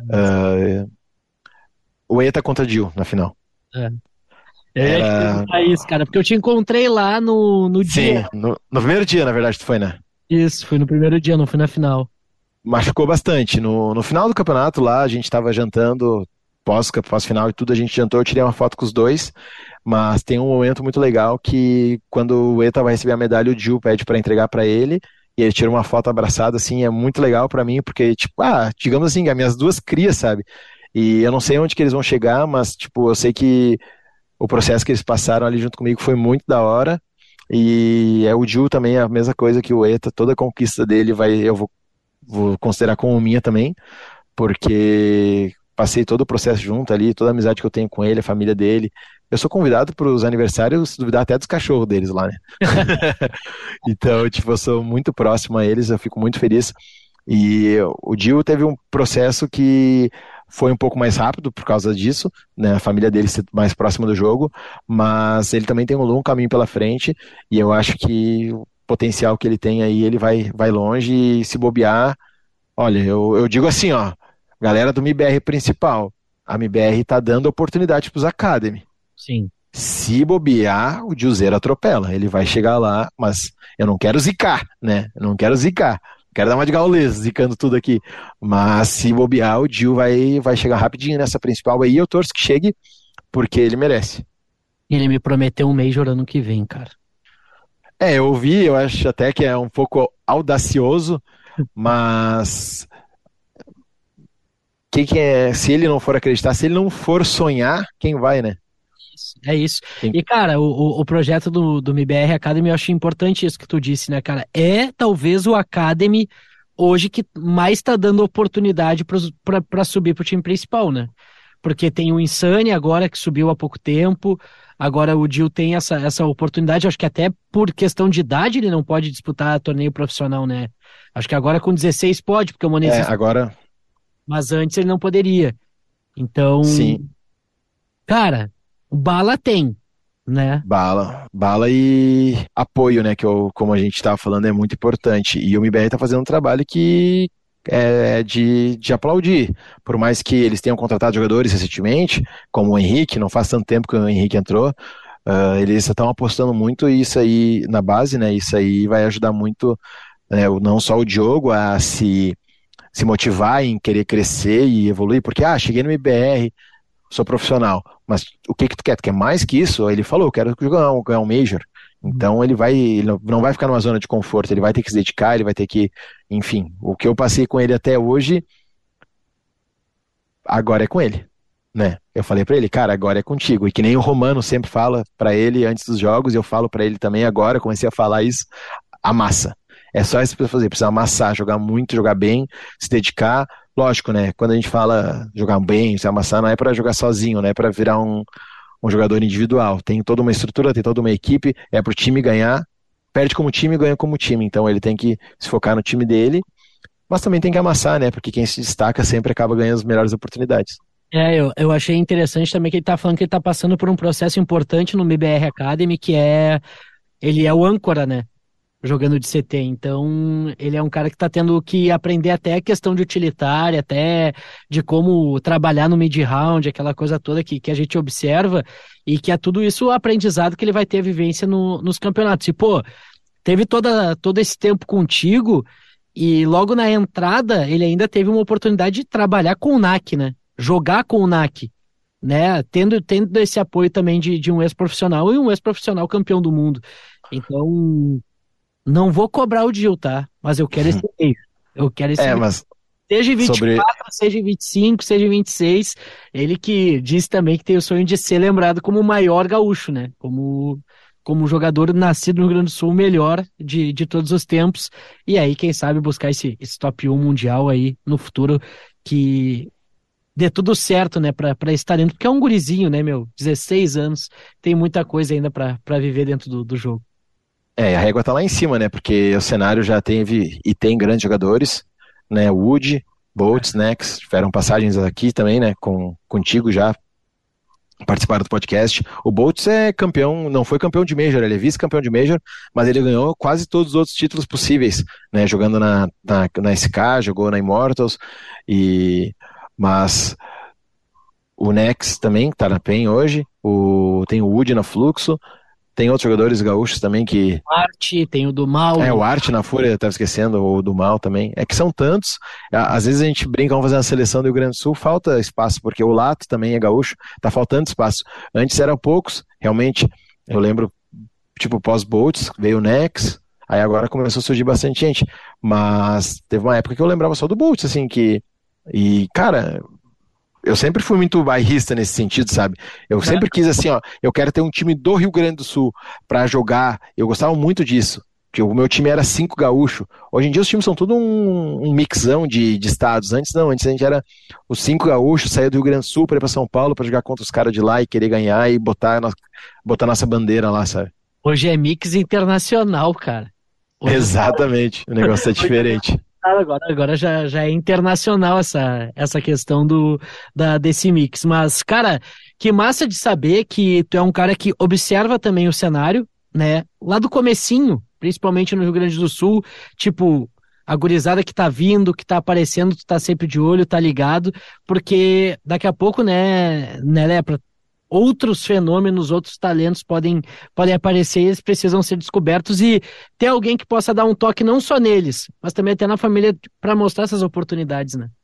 O ETA contra Jill na final. Eu ia te perguntar isso, cara, porque eu te encontrei lá no dia. Sim, no primeiro dia, na verdade, tu foi, né? Isso, foi no primeiro dia, não foi na final. Machucou bastante. No final do campeonato lá, a gente tava jantando, pós-final e tudo, a gente jantou, eu tirei uma foto com os dois, mas tem um momento muito legal que quando o ETA vai receber a medalha, o Jill pede pra entregar pra ele, e ele tira uma foto abraçada, assim, é muito legal pra mim, porque, tipo, digamos assim, as minhas duas crias, sabe? E eu não sei onde que eles vão chegar, mas, tipo, eu sei que o processo que eles passaram ali junto comigo foi muito da hora, e o Jill também é a mesma coisa que o ETA, toda a conquista dele eu vou considerar como minha também, porque passei todo o processo junto ali, toda a amizade que eu tenho com ele, a família dele. Eu sou convidado para os aniversários, se duvidar até dos cachorros deles lá, né? Então, tipo, eu sou muito próximo a eles, eu fico muito feliz. E o Jill teve um processo que foi um pouco mais rápido por causa disso, né? A família dele ser mais próxima do jogo, mas ele também tem um longo caminho pela frente, e eu acho que o potencial que ele tem aí, ele vai longe, e se bobear, olha, eu digo assim, ó, galera do MBR principal, a MBR tá dando oportunidade pros Academy. Sim. Se bobear, o Jilzeiro atropela. Ele vai chegar lá, mas eu não quero zicar, né? Eu não quero zicar. Quero dar uma de gaulês, zicando tudo aqui. Mas se bobear, o Gil vai chegar rapidinho nessa principal aí. Eu torço que chegue, porque ele merece. Ele me prometeu um Major ano que vem, cara. Eu ouvi, eu acho até que é um pouco audacioso, mas se ele não for acreditar, se ele não for sonhar, quem vai, né? É isso. E, cara, o projeto do MBR Academy, eu acho importante isso que tu disse, né, cara? É talvez o Academy hoje que mais tá dando oportunidade pra subir pro time principal, né? Porque tem o Insane agora que subiu há pouco tempo, agora o Gil tem essa oportunidade, acho que até por questão de idade ele não pode disputar torneio profissional, né? Acho que agora com 16 pode, porque o Monense... agora... Mas antes ele não poderia. Então... Sim. Cara... Bala tem, né? Bala e apoio, né? Que como a gente estava falando, é muito importante. E o MBR está fazendo um trabalho que é de aplaudir. Por mais que eles tenham contratado jogadores recentemente, como o Henrique, não faz tanto tempo que o Henrique entrou, eles estão apostando muito isso aí na base, né? Isso aí vai ajudar muito, né, não só o Diogo a se motivar em querer crescer e evoluir, porque, cheguei no MBR, sou profissional, mas o que tu quer? Tu quer mais que isso? Ele falou, eu quero ganhar um Major. Então ele não vai ficar numa zona de conforto, ele vai ter que se dedicar, ele vai ter que, enfim, o que eu passei com ele até hoje, agora é com ele, né? Eu falei pra ele, cara, agora é contigo, e que nem o Romano sempre fala pra ele antes dos jogos, eu falo pra ele também agora, comecei a falar isso, amassa. É só isso que precisa fazer, precisa amassar, jogar muito, jogar bem, se dedicar. Lógico, né? Quando a gente fala jogar bem, se amassar, não é pra jogar sozinho, não é pra virar um um jogador individual. Tem toda uma estrutura, tem toda uma equipe, é pro time ganhar, perde como time e ganha como time. Então ele tem que se focar no time dele, mas também tem que amassar, né? Porque quem se destaca sempre acaba ganhando as melhores oportunidades. Eu achei interessante também que ele tá falando que ele tá passando por um processo importante no MBR Academy, que ele é o âncora, né? Jogando de CT, então ele é um cara que tá tendo que aprender até a questão de utilitária, até de como trabalhar no mid-round, aquela coisa toda que a gente observa, e que é tudo isso o aprendizado que ele vai ter a vivência nos campeonatos. E, pô, teve todo esse tempo contigo, e logo na entrada ele ainda teve uma oportunidade de trabalhar com o NAC, né? Jogar com o NAC, né? Tendo esse apoio também de um ex-profissional e um ex-profissional campeão do mundo. Então, não vou cobrar o Gil, tá? Mas eu quero esse meio. Eu quero esse meio. Mas seja 24, seja 25, seja 26. Ele que disse também que tem o sonho de ser lembrado como o maior gaúcho, né? Como jogador nascido no Rio Grande do Sul, o melhor de todos os tempos. E aí, quem sabe, buscar esse top 1 mundial aí no futuro, que dê tudo certo, né? Pra estar dentro. Porque é um gurizinho, né, meu? 16 anos. Tem muita coisa ainda pra viver dentro do jogo. A régua tá lá em cima, né? Porque o cenário já teve e tem grandes jogadores, né? Wood, Boltz, Nex, tiveram passagens aqui também, né? Contigo já participaram do podcast. O Boltz é campeão, não foi campeão de Major, ele é vice-campeão de Major, mas ele ganhou quase todos os outros títulos possíveis, né? Jogando na SK, jogou na Immortals, mas o Nex também, que tá na PEN hoje, tem o Wood na Fluxo. Tem outros jogadores gaúchos também que... O Art, tem o do Mal. O Art na Fúria, eu estava esquecendo, o do Mal também. É que são tantos, às vezes a gente brinca, vamos fazer uma seleção do Rio Grande do Sul, falta espaço, porque o Lato também é gaúcho, tá faltando espaço. Antes eram poucos, realmente, eu lembro, tipo, pós-Boltz, veio o Nex, aí agora começou a surgir bastante gente, mas teve uma época que eu lembrava só do Boltz, assim, e, cara... Eu sempre fui muito bairrista nesse sentido, sabe? Eu sempre quis assim, eu quero ter um time do Rio Grande do Sul pra jogar. Eu gostava muito disso, porque o meu time era 5 gaúcho. Hoje em dia os times são tudo um mixão de estados. Antes não, antes a gente era os 5 gaúchos, saía do Rio Grande do Sul pra ir pra São Paulo pra jogar contra os caras de lá e querer ganhar e botar nossa bandeira lá, sabe? Hoje é mix internacional, cara. Exatamente, o negócio é diferente. Agora já é internacional essa questão desse mix. Mas, cara, que massa de saber que tu é um cara que observa também o cenário, né? Lá do comecinho, principalmente no Rio Grande do Sul, tipo, a gurizada que tá vindo, que tá aparecendo, tu tá sempre de olho, tá ligado, porque daqui a pouco, né, Lepra, outros fenômenos, outros talentos podem aparecer e eles precisam ser descobertos e ter alguém que possa dar um toque não só neles, mas também até na família para mostrar essas oportunidades, né?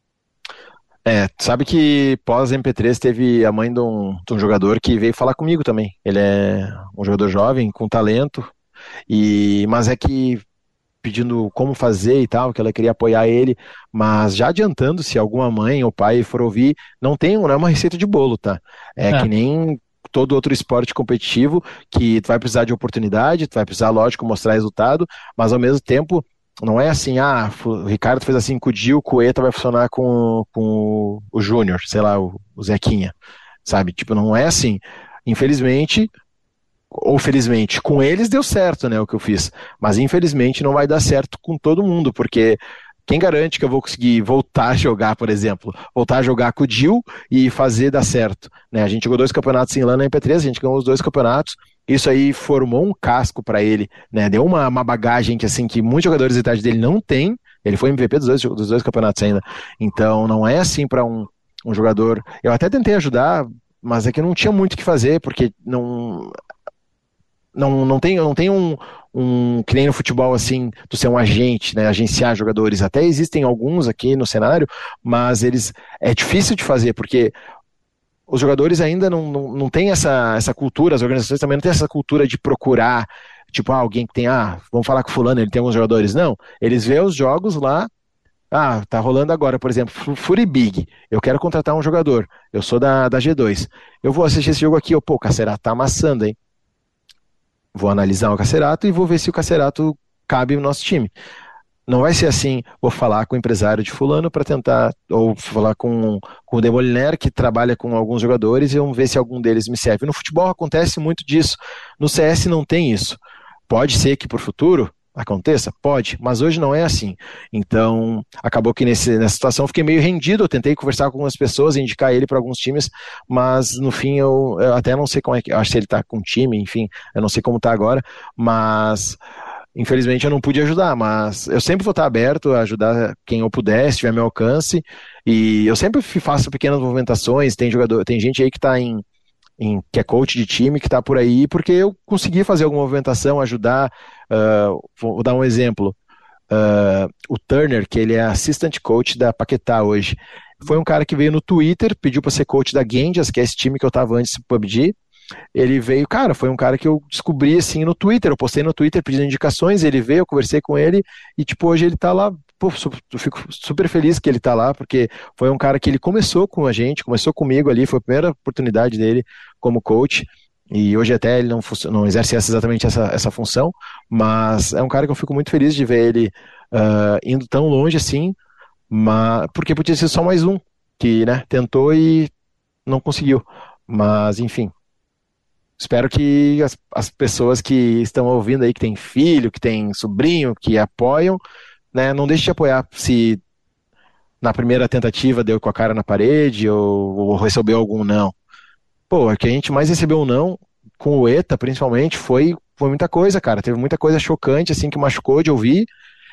Sabe que pós-MP3 teve a mãe de um jogador que veio falar comigo também. Ele é um jogador jovem, com talento, mas é que pedindo como fazer e tal, que ela queria apoiar ele, mas já adiantando, se alguma mãe ou pai for ouvir, não é uma receita de bolo, tá? Que nem todo outro esporte competitivo, que tu vai precisar de oportunidade, tu vai precisar, lógico, mostrar resultado, mas ao mesmo tempo, não é assim, o Ricardo fez assim com o Gil, o ETA vai funcionar com o Júnior, sei lá, o Zequinha, sabe? Tipo, não é assim. Infelizmente, ou felizmente, com eles deu certo, né, o que eu fiz, mas infelizmente não vai dar certo com todo mundo, porque quem garante que eu vou conseguir voltar a jogar, por exemplo, voltar a jogar com o Gil e fazer dar certo, né? A gente jogou 2 campeonatos em LAN na MP3, a gente ganhou os 2 campeonatos, isso aí formou um casco para ele, né? Deu uma bagagem que, assim, que muitos jogadores da idade dele não tem. Ele foi MVP dos dois campeonatos ainda, então não é assim para um jogador. Eu até tentei ajudar, mas é que não tinha muito o que fazer, porque não tem que nem no futebol, assim, tu ser um agente, né, agenciar jogadores. Até existem alguns aqui no cenário, mas é difícil de fazer, porque os jogadores ainda não têm essa cultura, as organizações também não têm essa cultura de procurar, tipo, alguém que tem, vamos falar com fulano, ele tem alguns jogadores. Não, eles vê os jogos lá, tá rolando agora, por exemplo, Fury Big, eu quero contratar um jogador, eu sou da G2, eu vou assistir esse jogo aqui, o Cacerato tá amassando, hein? Vou analisar o Cacerato e vou ver se o Cacerato cabe no nosso time. Não vai ser assim, vou falar com o empresário de fulano para tentar, ou falar com o Demoliner, que trabalha com alguns jogadores, e vamos ver se algum deles me serve. No futebol acontece muito disso, no CS não tem isso. Pode ser que por futuro aconteça? Pode, mas hoje não é assim. Então, acabou que nessa situação eu fiquei meio rendido, eu tentei conversar com algumas pessoas, indicar ele para alguns times, mas no fim eu até não sei como é que, eu acho que ele tá com time, enfim, eu não sei como tá agora, mas infelizmente eu não pude ajudar, mas eu sempre vou estar aberto a ajudar quem eu puder, se tiver meu alcance, e eu sempre faço pequenas movimentações, tem gente aí que está que é coach de time, que está por aí, porque eu consegui fazer alguma movimentação, ajudar. Vou dar um exemplo. O Turner, que ele é assistant coach da Paquetá hoje, foi um cara que veio no Twitter, pediu para ser coach da Genjas, que é esse time que eu estava antes do PUBG. Ele veio, cara, foi um cara que eu descobri assim no Twitter, eu postei no Twitter pedindo indicações, ele veio, eu conversei com ele, e tipo, hoje ele tá lá. Pô, eu fico super feliz que ele tá lá, porque foi um cara que ele começou com a gente, começou comigo ali, foi a primeira oportunidade dele como coach, e hoje até ele não exerce exatamente essa função, mas é um cara que eu fico muito feliz de ver ele indo tão longe assim, porque podia ser só mais um, que, né, tentou e não conseguiu, mas enfim. Espero que as pessoas que estão ouvindo aí, que tem filho, que tem sobrinho, que apoiam, né, não deixe de apoiar se na primeira tentativa deu com a cara na parede ou recebeu algum não. Pô, o que a gente mais recebeu um não, com o ETA principalmente, foi muita coisa, cara. Teve muita coisa chocante, assim, que machucou de ouvir,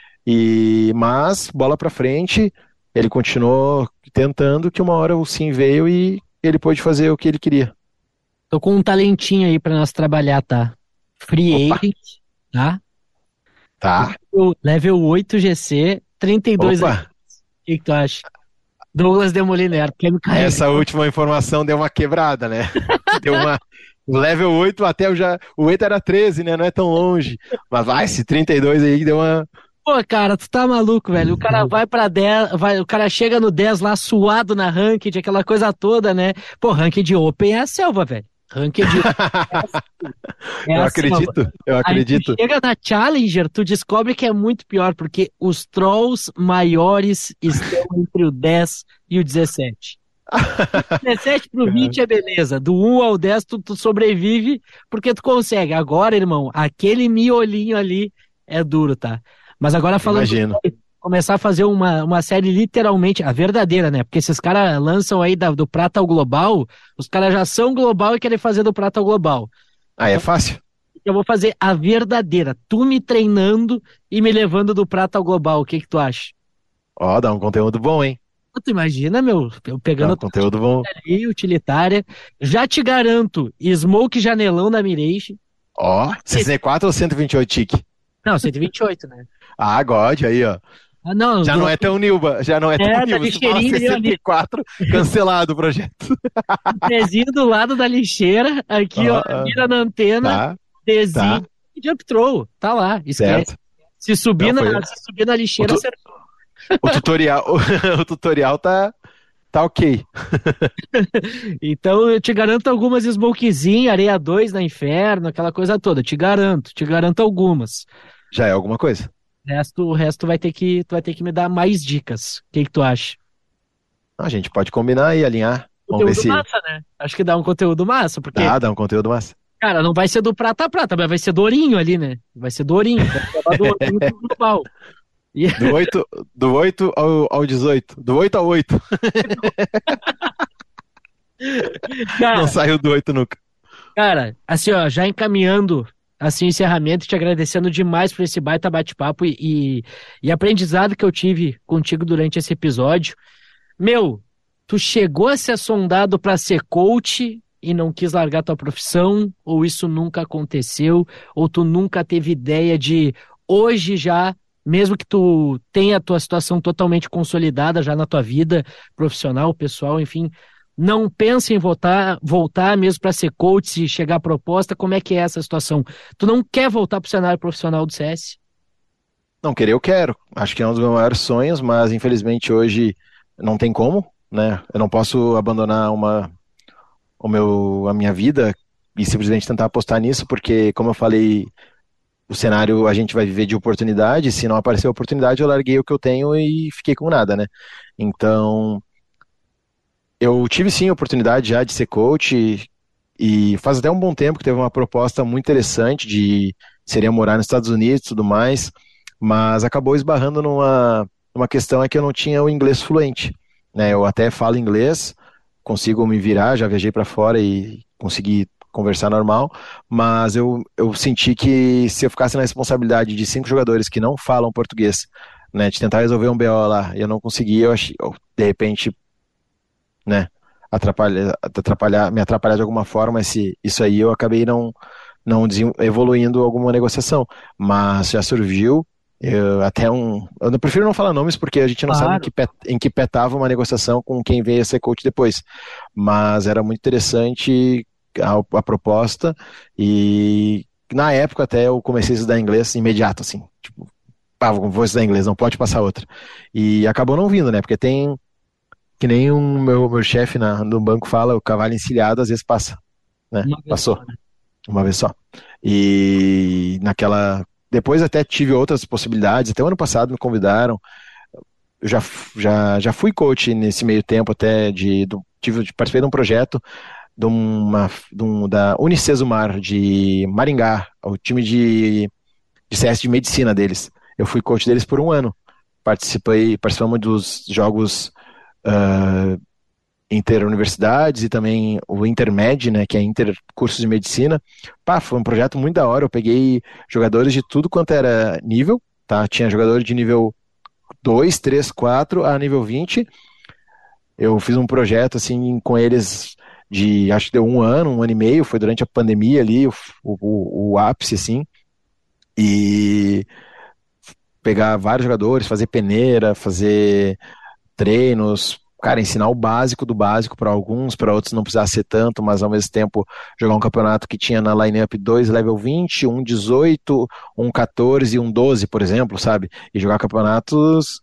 mas bola pra frente, ele continuou tentando, que uma hora o sim veio e ele pôde fazer o que ele queria. Tô com um talentinho aí pra nós trabalhar, tá? Free agent, tá? Tá. Level 8 GC, 32 anos. O que tu acha? Douglas Demoliner, quer me carregar? Essa última informação deu uma quebrada, né? Deu uma level 8 até o 8 era 13, né? Não é tão longe. Mas vai, esse 32 aí deu uma... Pô, cara, tu tá maluco, velho. O cara vai pra 10, o cara chega no 10 lá suado na ranked, aquela coisa toda, né? Pô, ranked Open é a selva, velho. Ranked Eu acredito, eu acredito. Aí tu chega na Challenger, tu descobre que é muito pior, porque os trolls maiores estão entre o 10 e o 17. Do 17 pro 20 é beleza, do 1 ao 10 tu sobrevive porque tu consegue. Agora, irmão, aquele miolinho ali é duro, tá? Mas agora falando, começar a fazer uma série literalmente, a verdadeira, né? Porque esses caras lançam aí do prata ao global, os caras já são global e querem fazer do prata ao global. É fácil. Eu vou fazer a verdadeira, tu me treinando e me levando do prata ao global, o que tu acha? Dá um conteúdo bom, hein? Tu imagina, meu, eu pegando conteúdo bom ali, utilitária, já te garanto, smoke janelão na Mirage. 64 ou 128 tique? Não, 128, né? God, aí, ó. Não, já não é tão Nilba, já não é tão Nilba. Se fala 64, cancelado o projeto. Um pezinho do lado da lixeira, aqui, ó, mira na antena, desenho e jump throw, tá lá, esquece. Certo. Se subir na lixeira, acertou. O tutorial tá ok. Então eu te garanto algumas smokezinhas, areia 2 na Inferno, aquela coisa toda, te garanto algumas. Já é alguma coisa. O resto tu vai ter que me dar mais dicas. O que tu acha? A gente pode combinar e alinhar. Vamos ver se... massa, né? Acho que dá um conteúdo massa, porque... Dá um conteúdo massa. Cara, não vai ser do prata a prata, mas vai ser do ourinho ali, né? Vai ser do ourinho. Vai do ourinho pro global. Do 8 ao 18. Do 8 ao 8. Cara, não saiu do 8 nunca. Cara, assim, ó, já encaminhando assim o encerramento, te agradecendo demais por esse baita bate-papo e aprendizado que eu tive contigo durante esse episódio. Meu, tu chegou a ser sondado para ser coach e não quis largar tua profissão, ou isso nunca aconteceu, ou tu nunca teve ideia de hoje já, mesmo que tu tenha a tua situação totalmente consolidada já na tua vida profissional, pessoal, enfim, não pensa em voltar mesmo para ser coach, se chegar a proposta, como é que é essa situação? Tu não quer voltar para o cenário profissional do CS? Não, querer eu quero. Acho que é um dos meus maiores sonhos, mas infelizmente hoje não tem como, né? Eu não posso abandonar a minha vida e simplesmente tentar apostar nisso, porque, como eu falei, o cenário a gente vai viver de oportunidade, se não aparecer oportunidade eu larguei o que eu tenho e fiquei com nada, né? Então, eu tive sim a oportunidade já de ser coach e faz até um bom tempo que teve uma proposta muito interessante seria morar nos Estados Unidos e tudo mais, mas acabou esbarrando numa questão que eu não tinha o inglês fluente, né? Eu até falo inglês, consigo me virar, já viajei para fora e consegui conversar normal, mas eu senti que se eu ficasse na responsabilidade de 5 jogadores que não falam português, né, de tentar resolver um BO lá, e eu não conseguia, de repente, né, me atrapalhar de alguma forma, isso aí eu acabei não evoluindo alguma negociação, mas já surgiu, eu prefiro não falar nomes porque a gente não sabe em que pé tava uma negociação com quem veio a ser coach depois, mas era muito interessante a proposta, e na época até eu comecei a estudar inglês imediato, assim, tipo, vou estudar inglês, não pode passar outra, e acabou não vindo, né, porque tem, que nem meu chefe no banco fala, o cavalo encilhado às vezes passa, né, passou, uma vez só, e depois até tive outras possibilidades, até o ano passado me convidaram, eu já fui coach nesse meio tempo até, participei de um projeto da Unicesumar de Maringá, o time de CS de medicina deles. Eu fui coach deles por um ano. Participamos dos jogos interuniversidades e também o Intermed, né, que é intercursos de medicina. Foi um projeto muito da hora. Eu peguei jogadores de tudo quanto era nível, tá? Tinha jogadores de nível 2, 3, 4 a nível 20. Eu fiz um projeto assim com eles acho que deu um ano e meio, foi durante a pandemia ali, o ápice, assim, e pegar vários jogadores, fazer peneira, fazer treinos, cara, ensinar o básico do básico para alguns, para outros não precisar ser tanto, mas ao mesmo tempo jogar um campeonato que tinha na line-up 2 level 20, um 18, um 14 e um 12, por exemplo, sabe? E jogar campeonatos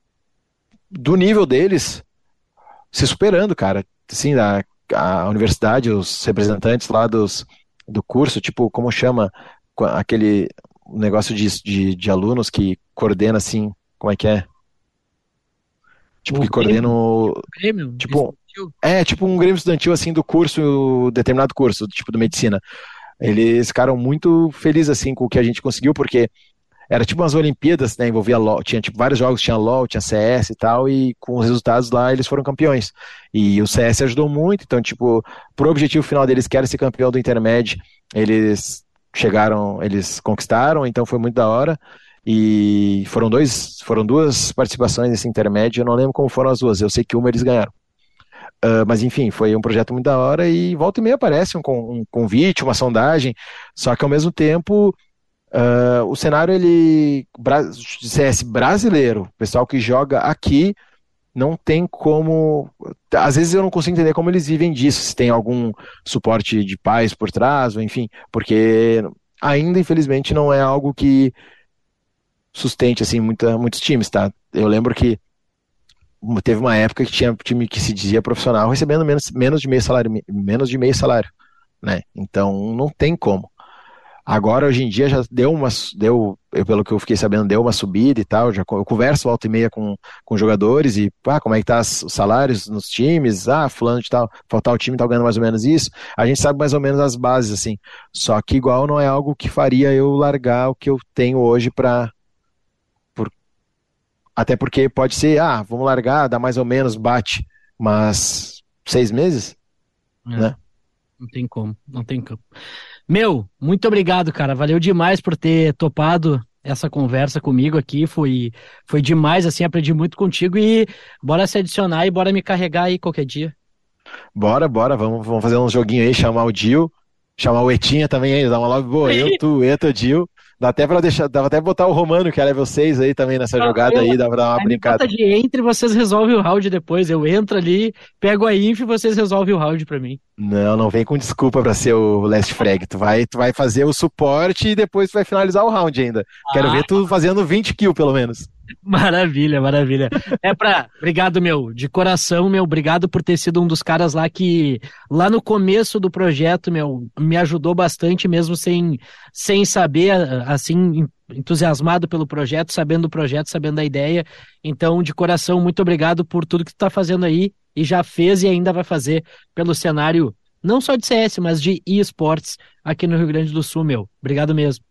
do nível deles, se superando, cara, assim, a universidade, os representantes lá do curso, tipo, como chama aquele negócio de alunos que coordena, assim, como é que é? Tipo, que coordena o Grêmio? Tipo, tipo um Grêmio estudantil, assim, do curso, determinado curso, tipo, de medicina. Eles ficaram muito felizes, assim, com o que a gente conseguiu, porque era tipo umas Olimpíadas, né, envolvia LOL, tinha tipo vários jogos, tinha LOL, tinha CS e tal, e com os resultados lá eles foram campeões. E o CS ajudou muito, então tipo, pro objetivo final deles, que era ser campeão do Intermed, eles conquistaram, então foi muito da hora. E foram duas participações nesse Intermed, eu não lembro como foram as duas, eu sei que uma eles ganharam. Mas enfim, foi um projeto muito da hora e volta e meia aparece um convite, uma sondagem, só que ao mesmo tempo o cenário CS brasileiro, pessoal que joga aqui, não tem como, às vezes eu não consigo entender como eles vivem disso, se tem algum suporte de pais por trás, ou enfim, porque ainda infelizmente não é algo que sustente assim muitos times, tá? Eu lembro que teve uma época que tinha time que se dizia profissional recebendo menos de meio salário, né? Então não tem como. Agora, hoje em dia, já pelo que eu fiquei sabendo, deu uma subida e tal, eu converso volta e meia com jogadores e, como é que tá os salários nos times, fulano de tal, faltar o time tá ganhando mais ou menos isso, a gente sabe mais ou menos as bases, assim, só que igual não é algo que faria eu largar o que eu tenho hoje até porque pode ser, vamos largar, dá mais ou menos, bate, mas 6 meses, né? Não tem como. Meu, muito obrigado, cara. Valeu demais por ter topado essa conversa comigo aqui. Foi demais, assim, aprendi muito contigo e bora se adicionar e bora me carregar aí qualquer dia. Bora, vamos fazer um joguinho aí, chamar o Dil, chamar o Etinha também aí, dar uma love boa. Eu, tu, Eta, Dil. Dá até botar o Romano, que é level 6 aí também nessa jogada aí, dá pra dar uma brincada. Entre vocês resolvem o round depois, eu entro ali, pego a inf e vocês resolvem o round pra mim. Não vem com desculpa pra ser o last frag, tu vai fazer o suporte e depois tu vai finalizar o round ainda. Quero ver tu fazendo 20 kills pelo menos. Maravilha, maravilha. Obrigado, meu, de coração, meu, obrigado por ter sido um dos caras lá que, lá no começo do projeto, meu, me ajudou bastante, mesmo sem saber, assim, entusiasmado pelo projeto, sabendo do projeto, sabendo da ideia. Então, de coração, muito obrigado por tudo que tu tá fazendo aí, e já fez e ainda vai fazer pelo cenário, não só de CS, mas de eSports aqui no Rio Grande do Sul, meu. Obrigado mesmo.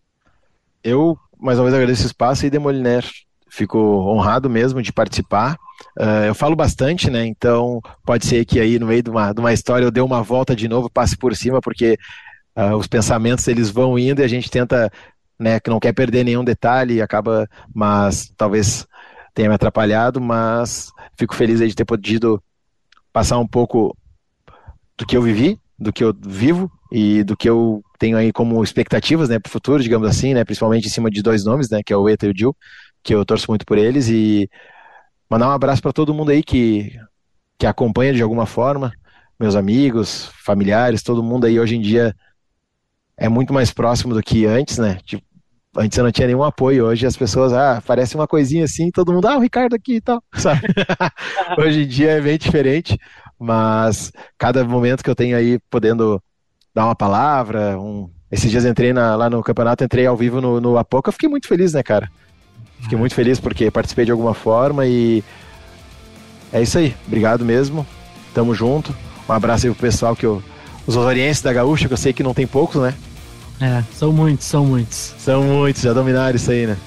Eu, mais uma vez, agradeço o espaço e Demoliner. Fico honrado mesmo de participar. Eu falo bastante, né? Então pode ser que aí no meio de uma história eu dê uma volta de novo, passe por cima, porque os pensamentos eles vão indo e a gente tenta, né? Que não quer perder nenhum detalhe, acaba, mas talvez tenha me atrapalhado, mas fico feliz aí de ter podido passar um pouco do que eu vivi, do que eu vivo e do que eu tenho aí como expectativas, né, para o futuro, digamos assim, né, principalmente em cima de dois nomes, né, que é o Eta e o Gil, que eu torço muito por eles, e mandar um abraço para todo mundo aí que acompanha de alguma forma, meus amigos, familiares, todo mundo aí hoje em dia é muito mais próximo do que antes, né, tipo, antes eu não tinha nenhum apoio, hoje as pessoas, parece uma coisinha assim, todo mundo, o Ricardo aqui e tal, sabe? Hoje em dia é bem diferente, mas cada momento que eu tenho aí podendo dar uma palavra, esses dias entrei lá no campeonato, entrei ao vivo no Apoca, eu fiquei muito feliz, né, cara? Fiquei muito feliz porque participei de alguma forma e é isso aí, obrigado mesmo, tamo junto, um abraço aí pro pessoal os osorienses da Gaúcha, que eu sei que não tem poucos, né? São muitos. São muitos, já dominaram isso aí, né?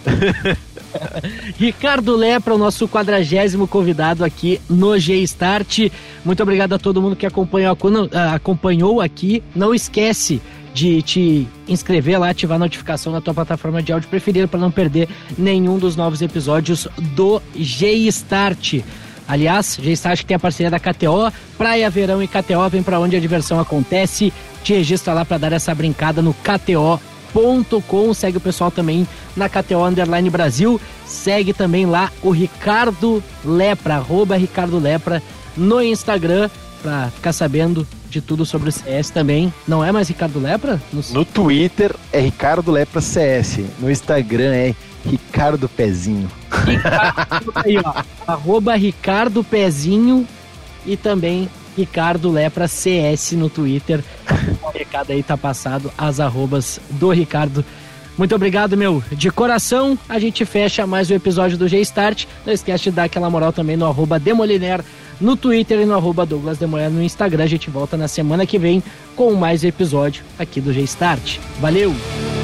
Ricardo Lepra, o nosso 40º convidado aqui no G-Start. Muito obrigado a todo mundo que acompanhou aqui. Não esquece de te inscrever lá, ativar a notificação na tua plataforma de áudio preferida para não perder nenhum dos novos episódios do G-Start. Aliás, G-Start tem a parceria da KTO, Praia, Verão e KTO, vem pra onde a diversão acontece. Te registra lá pra dar essa brincada no KTO.com. Segue o pessoal também na KTO _ Brasil. Segue também lá o Ricardo Lepra, @Ricardo Lepra no Instagram, pra ficar sabendo de tudo sobre o CS também. Não é mais Ricardo Lepra? No Twitter é Ricardo Lepra CS, no Instagram é Ricardo Pezinho. Aí, ó, @Ricardo Pezinho e também Ricardo Lepra CS no Twitter. O recado aí tá passado, as arrobas do Ricardo. Muito obrigado, meu, de coração. A gente fecha mais um episódio do G-Start. Não esquece de dar aquela moral também no @Demoliner no Twitter e no @Douglas Demoliner no Instagram. A gente volta na semana que vem com mais um episódio aqui do G-Start. Valeu!